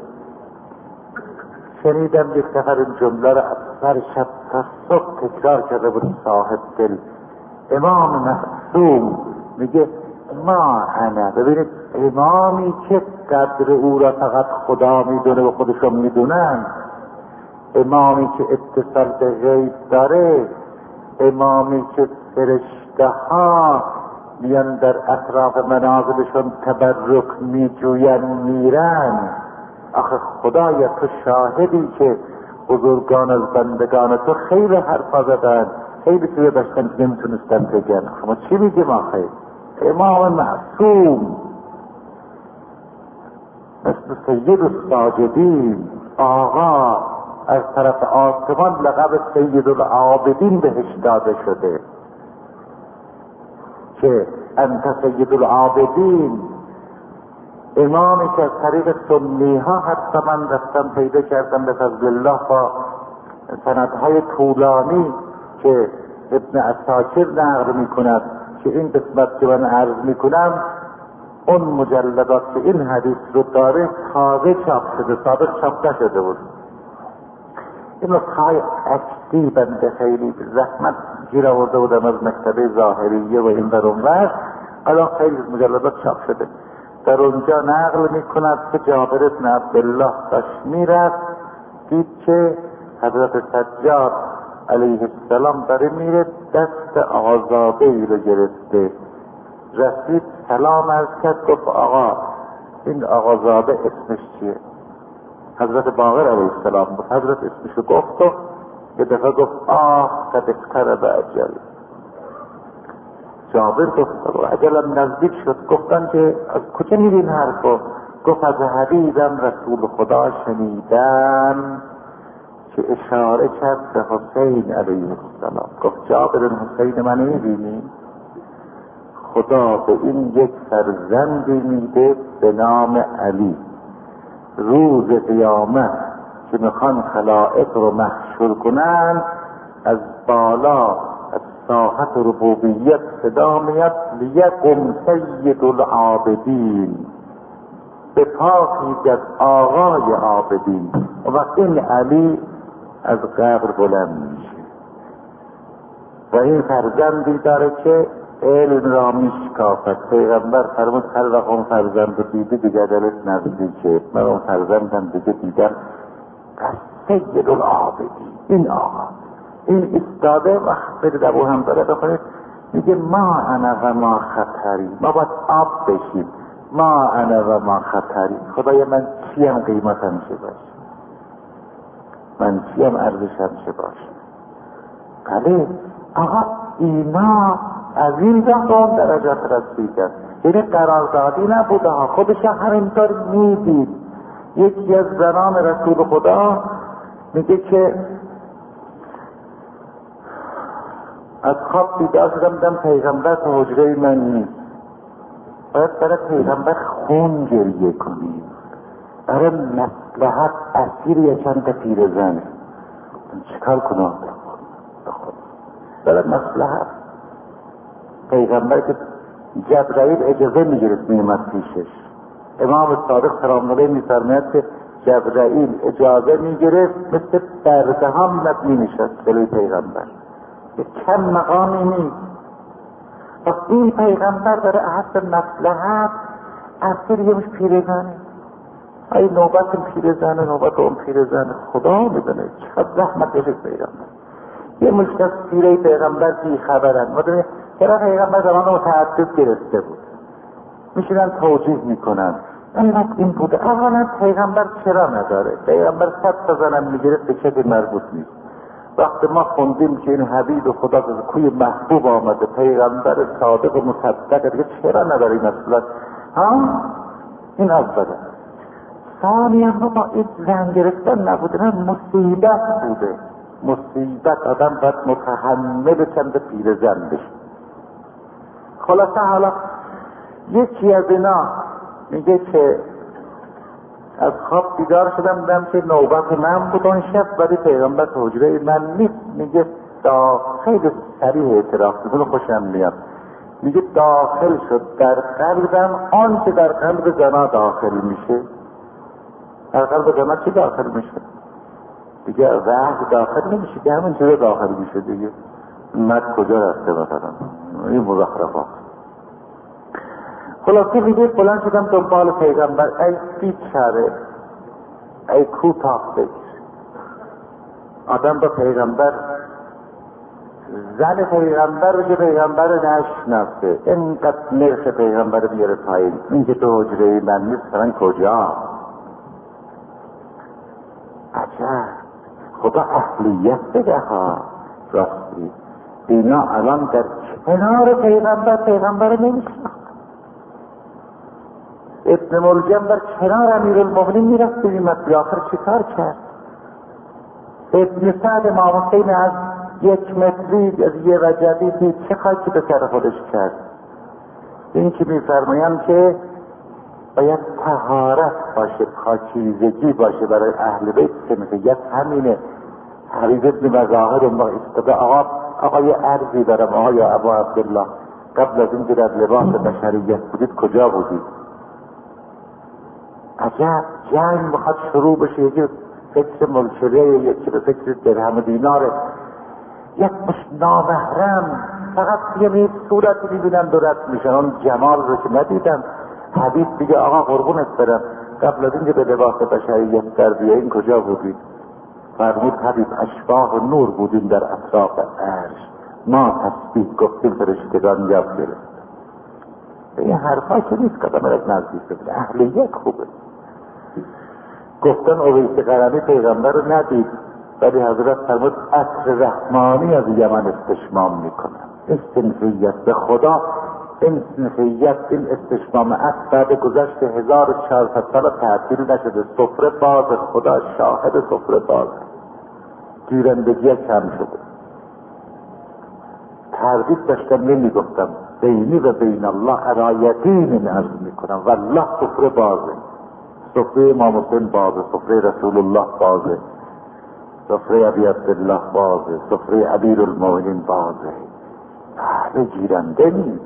شنیدم یک نفر این جمله را اکثر شب تا صبح تکرار کرده بود. صاحب دل امام معصوم میگه ما انا. ببینید امامی که قدر او را فقط خدا میدونه و خودشون میدونن، امامی که اتصال به غیب داره، امامی که فرشته ها میان در اطراف منازلشون تبرک میجوین میرن. آخه خدایا تو شاهدی که بزرگان از بندگان تو خیلی حرفا زدن، خیلی توی داشتن که نمیتونستن بگن. ما چی میگیم آخه؟ امام معصوم مثل سید الساجدین آقا از طرف آسمان لقب سید العابدین بهش داده شده که انت سید العابدین. امامی که از طریق سنی ها حتی من رفتم پیدا کردم به فضل الله با سندهای طولانی که ابن عساکر نقل می کند که این قسمت که من عرض می کنم اون مجلدات که این حدیث رو داره تازه چاپ شده، سابق چاپ نشده بود. این نسخه‌های عکسی بنده خیلی زحمت گیر آورده بودم از مکتبه ظاهریه و این در اونور، الان خیلی مجلدات چاپ شده. در اونجا نقل می کند که جابر بن عبدالله داشت میرفت، دید که حضرت سجاد علیه السلام داره میره، دست آزاده ای رو گرفته. رسید سلام عرض کرد، گفت آقا این آقازاده اسمش چیه؟ حضرت باقر علیه السلام بود. حضرت اسمشو گفت و یه دفعه گفت آه قد اقترب اجل. جابر گفت و اجلم نزدیک شد. گفتن که از کجا میدین حرفو؟ گفت از حبیبم رسول خدا شنیدم که اشاره کرد به حسین علیه السلام. گفت جابر حسین من میبینی؟ خدا به این یک فرزندی میده به نام علی. روز قیامت که میخوان خلائق رو محشور کنن، از بالا از ساحت ربوبیت صدا میاد لیقم سید العابدین، به پاکید از آقای عابدین. و وقت این علی از قبر بلند میشه و این فرزندی داره که علم را میشکافد. پیغمبر فرمود هر وقت اون فرزند رو دیده دیگه دلت نزدیکه، من اون فرزندم دیگه دیدم سید العابدین. این آقا این استاده و برید ابو حنظله بخونید، میگه ما انا و ما خطری، ما باید آب بشیم. ما انا و ما خطری، خدای من چیم قیمتم چه باشه، من چیم ارزشم چه باشه. بله آقا اینا از این زمان درجات رسیدن، یعنی قراردادی نبوده ها، خودش همینطور میدید. یکی از زنان رسول خدا میگه که از خواب بیدار شدم دیدم پیغمبر تو حجره من نیست، باید برای پیغمبر خون گریه کنیم، برای مصلحت اسیر یه چند تا پیرزنه چیکار کنم برای مصلحت. پیغمبر که جبرائیل اجازه میگرفت میومد پیشش، امام صادق سلام علیه میفرماید که جبرائیل اجازه میگرفت مثل برده ها میمد مینشست جلوی پیغمبر، که کم مقامی نیست. و این پیغمبر داره احسن مصلحت اصیر یه مش پیرزنه، ای نوبت پیرزنه نوبت اون پیرزنه، خدا میدونه چقدر زحمت کشید پیغمبر. یه مشت از پیره پیغمبر بی خبرن، مدونه چرا پیغمبر زمان متعدد گرفته بود، میشونن توجیه میکنن اینت این بوده. اولا پیغمبر چرا نداره؟ پیغمبر صد تا زنم میگرفت به چه مربوط نیست. وقتی ما خوندیم که این حبیب خدا از کوی محبوب آمده، پیغمبر صادق و مصدق، دیگه چرا نداره این اصلا؟ ها؟ این اوله. ثانی هم با این زن گرفتن نبوده، نه مصیبت بوده. مصیبت آدم باید متحمل چند پیر زن بشه. خلاصه حالا یکی از اینا میگه که از خواب بیدار شدم دیدم که نوبت من بود اون شب، ولی پیغمبر تو حجره من نیست. میگه خیلی صریح اعتراف کنه، خوشم میاد. میگه داخل شد در قلبم آن که در قلب زنا داخل میشه. در قلب زنا چی داخل میشه؟ دیگه وحی داخل نمیشه، که همین چیزا داخل میشه دیگه. مد کجا رفته مثلا این مزخرفات. خلاصه میگه بلند شدم دنبال پیغمبر، ای بیچاره، ای کوتاه فکر. آدم با پیغمبر، زن پیغمبر رو که پیغمبر نشناسه، اینقدر نرخ پیغمبر بیاره پایین. این که تو حجره من نیست فرن کجا؟ عجب، خدا اهلیت بده ها. راستی اینا الان در کنار پیغمبر پیغمبر نمیشناسه. ابن ملجم در کنار امیرالمومنین میرفت ببیند بیاخر چی کار کرد. ابن سعد امام حسین از یک متری از یه رجبی دید چه خاکی به سر خودش کرد. این که میفرمایند که باید طهارت باشه، پاکیزگی باشه برای اهل بیت، که میگه همینه. حبیب ابن مظاهر ما استده آقا آقا یه عرضی دارم آقا یا ابا عبدالله، قبل از این که در لباس بشریت بودید کجا بودید؟ عجب، جنگ بخواد شروع بشه، یکی فکر ملچره، یکی به فکر درهم دیناره، یک مش نامحرم فقط یه صورتی میبینن دورت میشن، اون جمال رو که ندیدن. حبیب دیگه آقا قربونت برم، قبل از این که به لباس بشریت در بیایین کجا بودید؟ فرمود حبیب اشباح نور بودیم در اطراف عرش، ما تسبیح گفتیم فرشتگان یاد گرفت. این حرفا که نیست که آدم از نزدیک ببینه، اهلیت خوبه. گفتن اویس قرنی پیغمبر رو ندید، ولی حضرت فرمود عطر رحمانی از یمن استشمام میکنن. استنفیت به خدا، این استنفیت، این استشمام عطر بعد گذشت هزار و چهارصد سال تعطیل نشده. سفره باز، خدا شاهد سفره باز، گیرندگی کم شده. تردید داشتم نمیگفتم، بینی و بین الله ارایتین عرض میکنم، والله سفره بازه، سفره امام حسین بازه، سفره رسول الله بازه. سفره ابی عبدالله بازه، سفره امیرالمومنین بازه. اهل گیرنده نیست،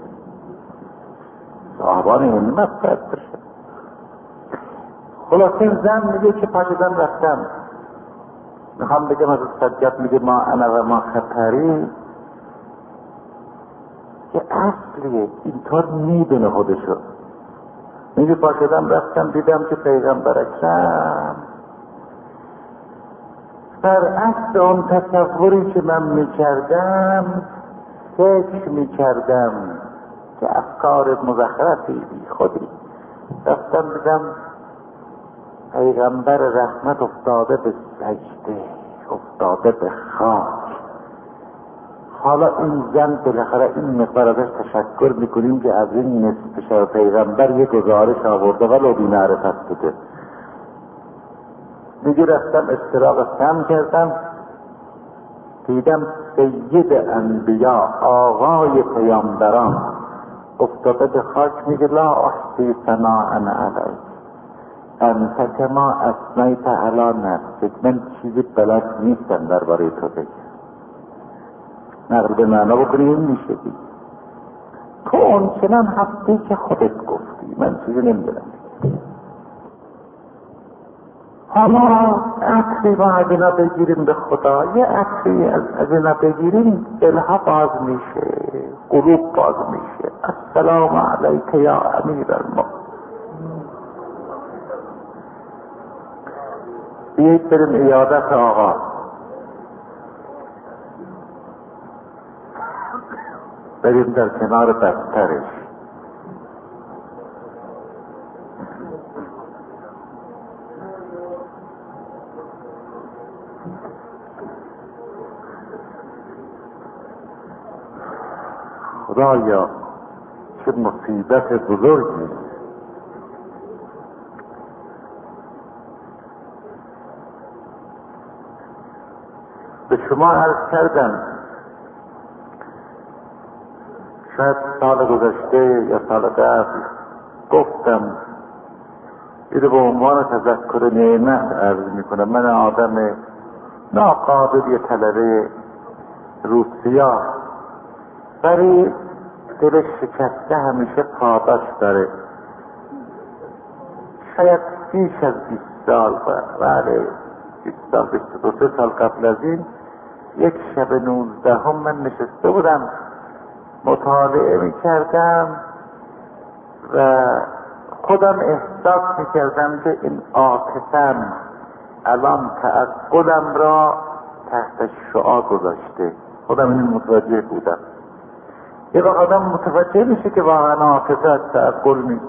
صاحبان همت باید بشه. خلاصه زن میگه که پاشدم رفتم، میخوام بگم از سجاد میگه ما انا و ما خطری، که اصلیه اینطور میدونه خودشو. میگه پاشدم رفتم دیدم که پیغمبر اکرم برعکس اون تصوری که من میکردم فکر میکردم که افکار مزخرفی بی خودی. رفتم دیدم پیغمبر رحمت افتاده به سجده، افتاده به خاک. حالا این زن بالاخره این مقدار ازش تشکر میکنیم که از این نصف شب پیغمبر یک گزارش آورده ولو بی معرفت بوده. میگه رفتم استراق کم کردم، دیدم سید انبیا آقای پیامبران افتاده به خاک. میگه لا احصی ثناء علیک انت کما اثنیت علی نفسک، من چیزی بلد نیستم درباره تو بگم. نقل به معنا بکنی این میشه دید تو اون چنان هستی که خودت گفتی، من چیزی نمیدونم. حالا عطری ما از اینا بگیریم به خدا، یه عطری از اینا بگیریم دلها باز میشه، قلوب باز میشه. السلام علیک یا امیر المؤمنین. بیایید بریم عیادت آقا. بریم در کنار بسترش. خدایا چه مصیبت بزرگی. به شما عرض کردم شاید سال گذشته یا سال قبل گفتم اینو به عنوان تذکر نعمت عرض میکنم. من آدم ناقابل یه طلبه روسیا برای دل شکسته همیشه پاداش داره. شاید بیش از بیست سال بله بیست سال بیست دو سه سال قبل از این یک شب نوزده هم من نشسته بودم مطالعه میکردم و خودم احساس میکردم که این عاطفه‌ام الان تعقلم را تحت شعاع گذاشته. خودم این متوجه بودم. یه وقت آدم متوجه میشه که واقعا عاطفه از تعقل نیست.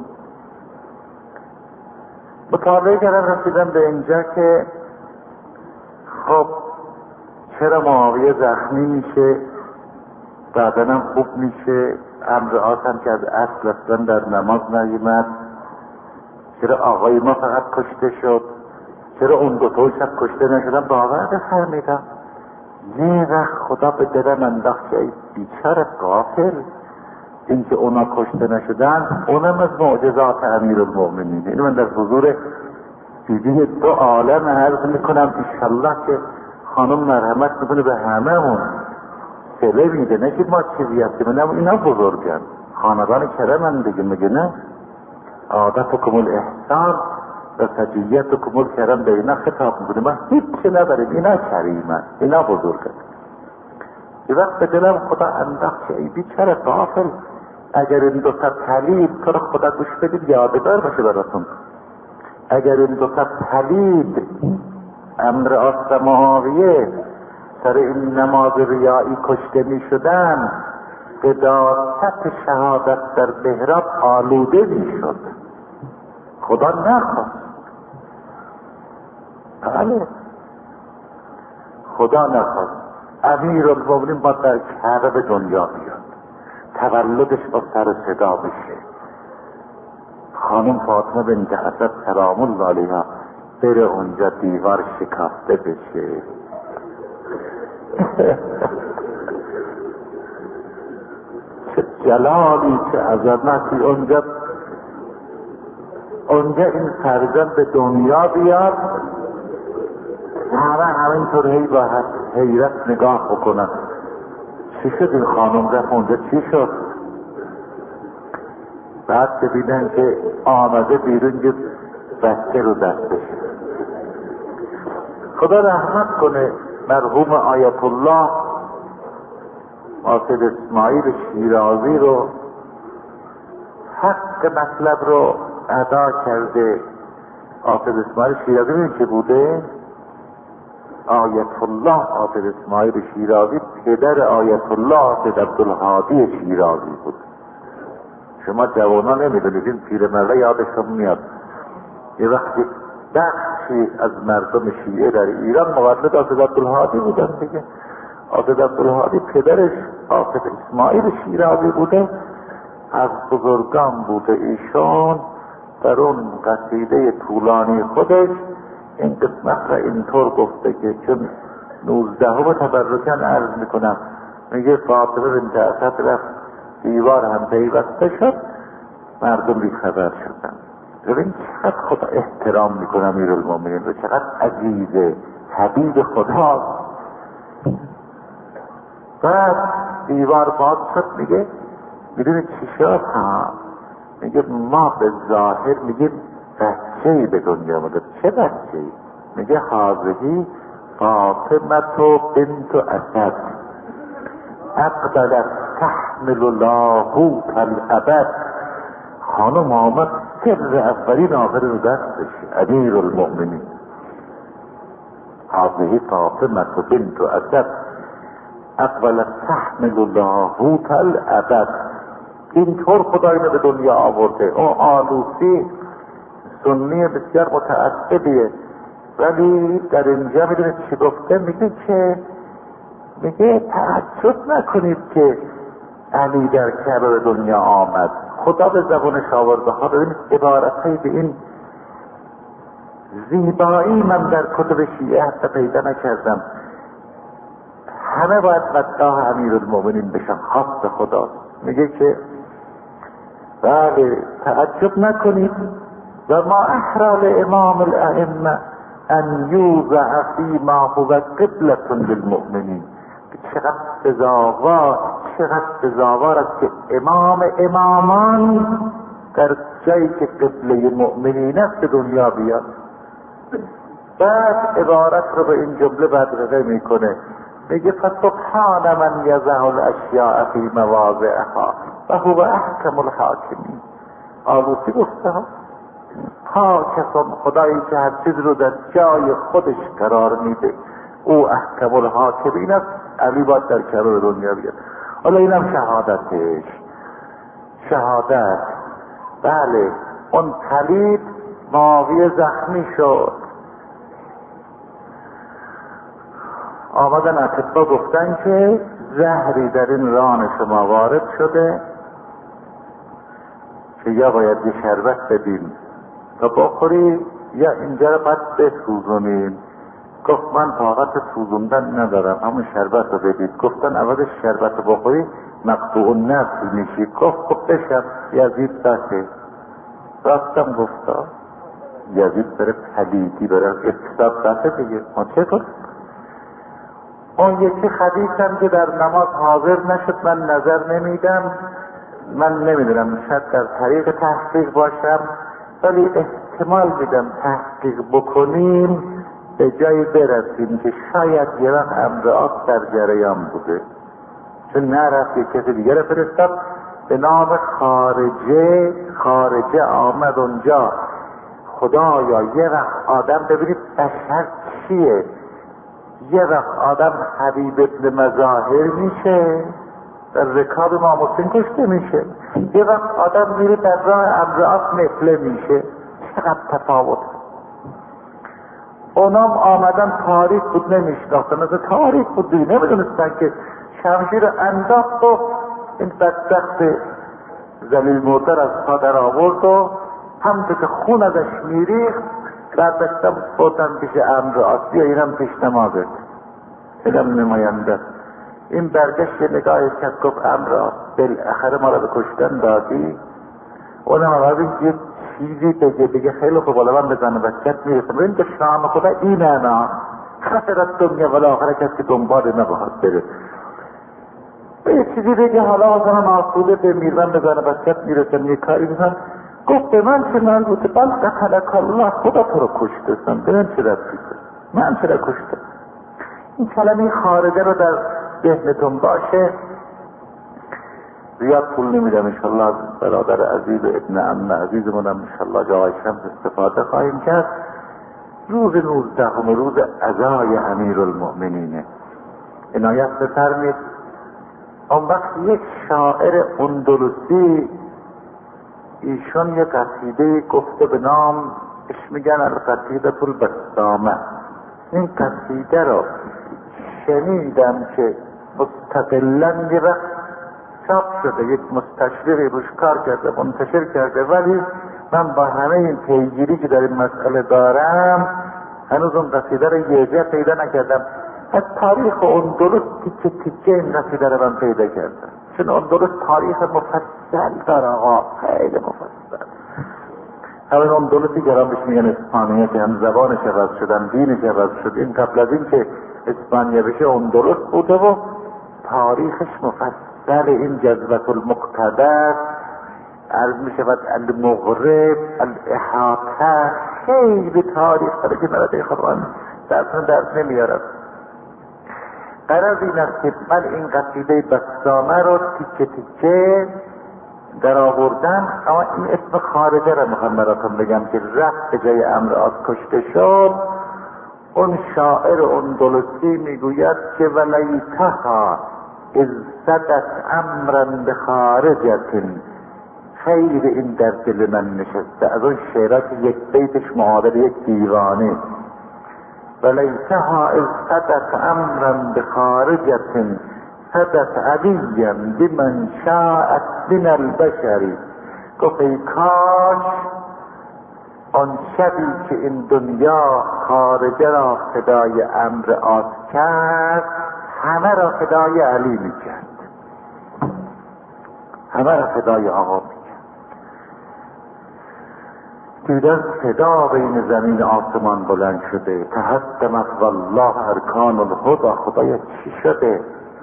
مطالعه کردم رسیدم به اینجا که خب چرا معاویه زخمی میشه، بعدنم خوب میشه، امر آسم که از اصل اصلا در نماز نیومد، چرا آقای ما فقط کشته شد، چرا اون دو تا شب کشته نشدن. باور بفرمیدم یه وقت خدا به دلم انداخت که ای بیچاره غافل، این که اونا کشته نشدن اونم از معجزات امیرالمؤمنین. این من در حضور بیبی دو عالم عرض میکنم انشالله که خانم مرحمت میکنه به هممون، سله میده، نه که ما چیزی هستیم، نه اینا بزرگن، خاندان کرمن دیگه. میگه نه عادتکم الاحسان و سجیتکم الکرم، به اینا خطاب میکنه. ما هیچ نداریم، اینا کریمن، اینا بزرگن. یه وقت به دلم خدا انداخت که ای بیچاره غافل، اگر این دو تا پلید تو رو خدا گوش بدید یادگار باشه براتون، اگر این دو تا پلید امر آسر معاویه سر این نماز ریایی کشته می شدن، قداست شهادت در بهراب آلوده می شد. خدا نخواست. بله خدا نخواست. امیرالمؤمنین با در کعبه به دنیا بیاد، تولدش با سر صدا بشه، خانم فاطمه بنت اسد سلام الله علیها بره اونجا دیوار شکافته بشه. چه جلالی، چه عظمتی اونجا. اونجا این فرزند به دنیا بیاد همه همینطور هی با حیرت نگاه بکنن چی شد این خانم رفت اونجا چی شد؟ بعد ببینن که آمده بیرون یه بچه رو دستشه. خدا رحمت کنه مرحوم آیت الله حافظ اسماعیل شیرازی رو حق مطلب رو ادا کرده. حافظ اسماعیل شیرازی ببین که بوده آیت الله حافظ اسماعیل شیرازی پدر آیت الله حافظ عبدالهادی شیرازی بود. شما جوانا نمیدونید، این پیرمرده یادشون میاد یه وقتی بخشی از مردم شیعه در ایران مولد حافظ عبدالهادی بودن دیگه. حافظ عبدالهادی پدرش حافظ اسماعیل شیرازی بوده، از بزرگان بوده. ایشون در اون قصیده طولانی خودش این قسمت را اینطور گفته که چون نوزدهم تبرکن عرض میکنم، میگه فاطمه بنت اسد رفت دیوار هم پیوسته شد، مردم بی خبر شدن. ببین چقدر خدا احترام میکنه امیرالمومنین و چقدر عزیز حبیب خدا. بعد دیوار باز شد، میگه میدونی چی شد؟ ها میگه ما به ظاهر میگه بچه‌ای به دنیا آمده. چه بچه‌ای؟ میگه حاضری فاطمه بنت اسد اقبلت تحمل لاهوت الابد. خانم آمد سر اولین آخر رو دستش. امیرالمؤمنین حاضری فاطمه بنت اسد اقبلت تحمل لاهوت الابد. اینطور خدا اینو به دنیا آورده. اون آلوسی سنی بسیار متعصبیه، ولی در اینجا میدونه چی گفته؟ میگه که میگه تعجب نکنید که علی در کعبه به دنیا آمد. خدا به زبانش آورده ها. ببینید عبارتهایی به این زیبایی من در کتب شیعه حتی پیدا نکردم. همه باید مداح امیرالمومنین بشن، خاص خداست. میگه که بله تعجب نکنید و ما احرال امام الائمه ان یوضع فی ما هو قبلة للمؤمنین. چقدر سزاوار چقدر سزاوار است که امام امامان در جایی که قبله مؤمنین است به دنیا بیاد. بعد عبارت رو به این جمله بدرقه میکنه، میگه فسبحان من یضع الاشیاء فی مواضعها و هو احکم الحاکمین. آلوسی گفته ها پاکستان خدایی که هر چیز رو در جای خودش قرار میده، او احکم الحاکمین است. علی باید در کرور دنیا بیاد. حالا اینم شهادتش. شهادت بله اون پلید معاویه زخمی شد، آمدن اطبا گفتن که زهری در این ران شما وارد شده که یا باید یه شربت بدین تا بخوری یا اینجا رو باید بسوزونین. گفت من طاقت سوزوندن ندارم، همون شربت رو بدید. گفتن اولش شربت رو بخوری مقطوع النفس میشی. گفت خب بشم یزید بسه. راستم گفتا یزید بره پلیدی بره اکتاب بسه دیگه. ما چه کنم؟ اون یکی خدیثم که در نماز حاضر نشد، من نظر نمیدم، من نمیدونم شاید در طریق تحقیق باشم، ولی احتمال میدم تحقیق بکنیم به جایی برسیم که شاید یه وقت امرآت در جریان بوده، چون نرفت یک کسی دیگر فرستاد به نام خارجه. خارجه آمد اونجا. خدایا یه وقت آدم ببینید بشر چیه، یه وقت آدم حبیب ابن مظاهر میشه در رکاب امام حسین کشته میشه، یه وقت آدم میره در راه امرآت نفله میشه. چقدر تفاوت. اونام آمدن تاریخ بود نمیشناختن، از تاریخ بود دیگه نمیدونستن که شمشیر انداخت و این بدبخت ذلیل مرده از پا در آورد و همونطور که خون ازش میریخت برداشتم بردن پیش امرآت. بیا اینم پیش نمازت، اینم نماینده. این برگشت یه نگاهی کرد گفت امرآت بالاخره ما را به کشتن دادی؟ اونم آواز یه چیزی بگه بگه خیلی خوب بالا من بزنه بچت میرسم. این که شام خدا اینه نه خسرت دنیا و آخره، کسی که دنبال نباید بره به چیزی بگه حالا مثلا آسوده بمیر، من بزنه بسکت میرسم یه کاری بزن، گفت به من چه مربوطه، بل قتلک الله، خدا تو رو کشته، به من چه ربطی، من چرا کشته. این کلمه خارجه رو در ذهنتون باشه. زیاد پول نمیدم انشالله از برادر عزیز و ابن عم عزیزمونم انشالله جای شمس استفاده خواهیم کرد. روز نوزدهم روز عزای امیرالمؤمنینه. عنایت بفرمید. اون وقت یک شاعر اندلسی ایشون یک قصیده گفته به نام اش میگن القصیده البسامه. این قصیده رو شنیدم که مستقلاً یه وقت چاپ شده، یک مستشرقی روش کار کرده منتشر کرده، ولی من با همه این پیگیری که در این مسئله دارم هنوز اون قصیده رو یه جا پیدا نکردم. از تاریخ اندلس تیکه تیکه این قصیده رو من پیدا کردم، چون اندلس تاریخ مفصل داره آقا، خیلی مفصل. همین اندلسی که هم بهش میگن اسپانیا که هم زبانش عوض شدن، دینش عوض شد. این قبل از این که اسپانیا بشه اندلس بوده و تاریخش مفصل. این جذبت المقتدر عرض می شود المغرب الاحاطه، خیلی تاریخ داره که مرده خبران درسون درس نمیارم. قرار این است که من این قصیده بسامه رو تیکه تیکه در آوردم، اما این اسم خارجه رو میخوام براتون بگم که رفت به جای امرآت کشته شد. اون شاعر اندلسی میگوید که ولیتها اذ صدت امرا بخارجة، خیلی به این در دل من نشسته. از اون شعرات یک بیتش معادل یک دیوانه. ولیتها اذ صدت امرا بخارجة صدت علیا بمن شاءت من البشر. گفت ای کاش آن شبی که این دنیا خارجه را فدای امر آت کرد، همه را فدای علی میکرد، همه را فدای آقا میکرد. دیدن صدا بین زمین آسمان بلند شده، تهدمت والله ارکان الهدی. خدایا چی شده؟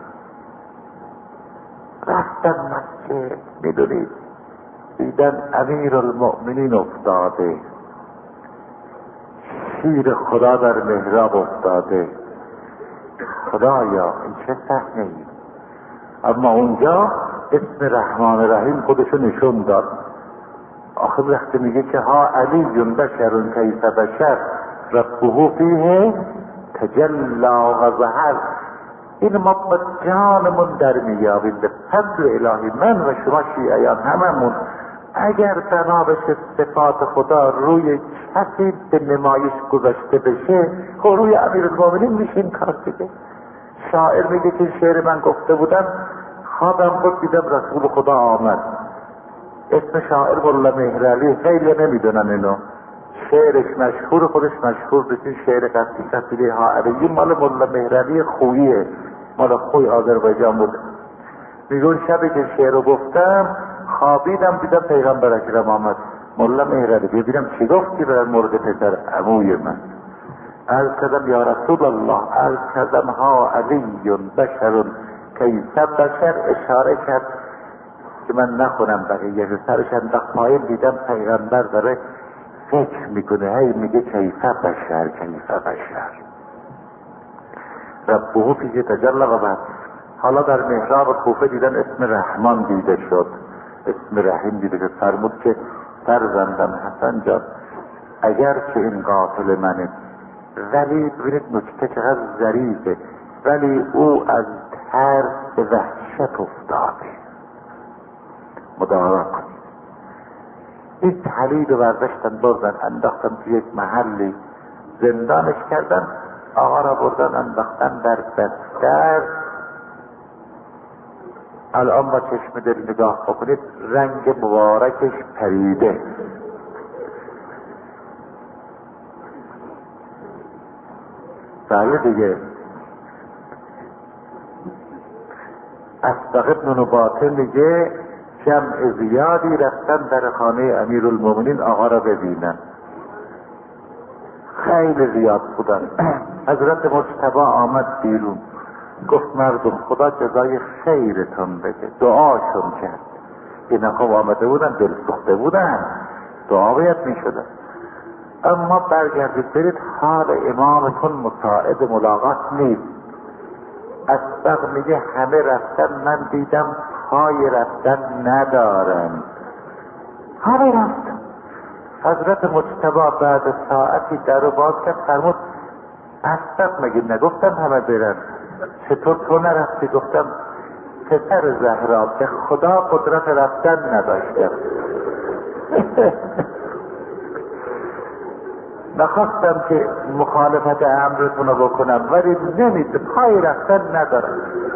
رفتن مسجد، میدونید دیدن امیرالمؤمنین افتاده، شیر خدا در محراب افتاده. خدایا این چه صحنه ای؟ اما اونجا اسم رحمان الرحیم خودشو نشون داد. آخر وقتی میگه که ها علی بشر کیف بشر ربه فیه تجلا و ظهر، این ما با جانمون در میابیم به فضل الهی. من و شما شیعیان هممون اگر بنا بشه صفات خدا روی کسی به نمایش گذاشته بشه، خب روی امیرالمؤمنین میشه این کار دیگه. شاعر میگه که شعر من گفته بودم، خوابم بود دیدم رسول خدا آمد. اسم شاعر مولا مهرعلی، خیلی نمیدونن اینو، شعرش مشهور، خودش مشهور بسید. شعر قصدی قصیده ها علیه مال مولا مهرعلی خوییه، مال خوی آذربایجان بود. میگون شبی که شعر رو گفتم خوابیدم دیدم پیغمبر اکرم آمد. مولا مهرعلی ببینم چی گفتی در مورد پسر عموی من. عرض کردم یا رسول الله، عرض کردم ها علی بشر کیف بشر، اشاره کرد که من نخونم بقیه. سرش انداخت پایین، دیدم پیغمبر داره فکر میکنه، هی میگه کیف بشر کیف بشر ربه فیه تجلا و بعد. حالا در محراب کوفه دیدن اسم رحمان دیده شد، اسم رحیم دیده شد. فرمود که فرزندم حسن جان اگر که این قاتل منه، ولی ببینید نکته چقدر ظریفه، ولی او از ترس به وحشت افتاده. مدارا کنید. این تحلیل رو برداشتن بردن انداختن توی یک محلی، زندانش کردن. آقا را بردن انداختن در بستر. الان با چشم دل نگاه بکنید، رنگ مبارکش پریده. بله دیگه. اصدق ابن نباته میگه جمع زیادی رفتن در خانه امیرالمؤمنین آقا را ببینن، خیلی زیاد بودن. حضرت مجتبی آمد بیرون، گفت مردم خدا جزای خیرتون بده. دعاشون کرد. اینا خب آمده بودن دل سوخته بودن، دعا باید می شدن. اما برگردید برید حال امامتون مساعد ملاقات نیست. اسبق میگه همه رفتن، من دیدم پای رفتن ندارن. همه رفتن. حضرت مجتبی بعد ساعتی در رو باز کرد، فرمود اسبق مگه نگفتم همه برن، چطور تو نرفتی؟ گفتم پسر زهرا به خدا قدرت رفتن نداشتم. نخواستم که مخالفت امرتون رو بکنم، ولی نمیده، پای رفتن ندارم.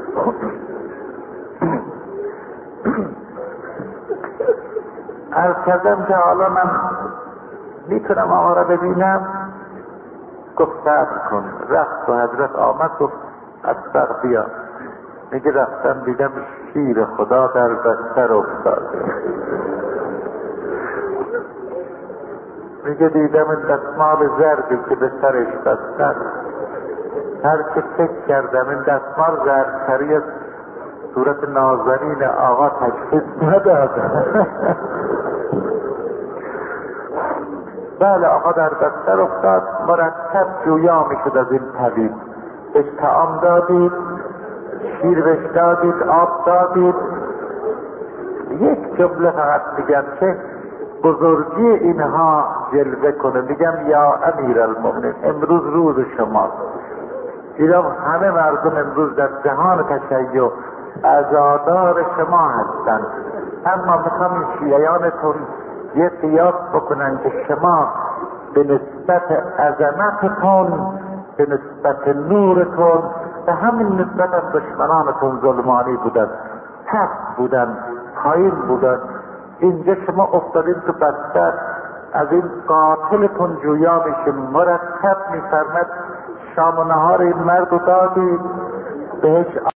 عرض کردم که حالا من میتونم آقا را ببینم؟ گفت صبر کن. رفت و حضرت آمد گفت اسبق بیا. میگه رفتم دیدم شیر خدا در بستر افتاده. میگه دیدم این دستمال زردی که به سرش بستن، هر که فکر کردم این دستمال زردتری از صورت نازنین آقا تشخیص ندادم. بله آقا در بستر افتاد، مرتب جویا میشد از این طبیب. بهش طعام دادید، شیر بهش دادید، آب دادید. یک جمله فقط میگم که بزرگی اینها جلوه کنه، میگم یا امیر المؤمنین امروز روز شماست. اینا همه مردم امروز در جهان تشیع عزادار شما هستند، اما میخوام این شیعیانتون یه قیاس بکنن که شما به نسبت عظمتتون، به نسبت نورتون، به همین نسبت از دشمنانتون ظلمانی بودن، پست بودن، پایین بودن. اینجا شما افتادین تو بستر، از این قاتلتون جویا میشه. مرتب میفرمد شام و نهار این مرد رو دادید بهش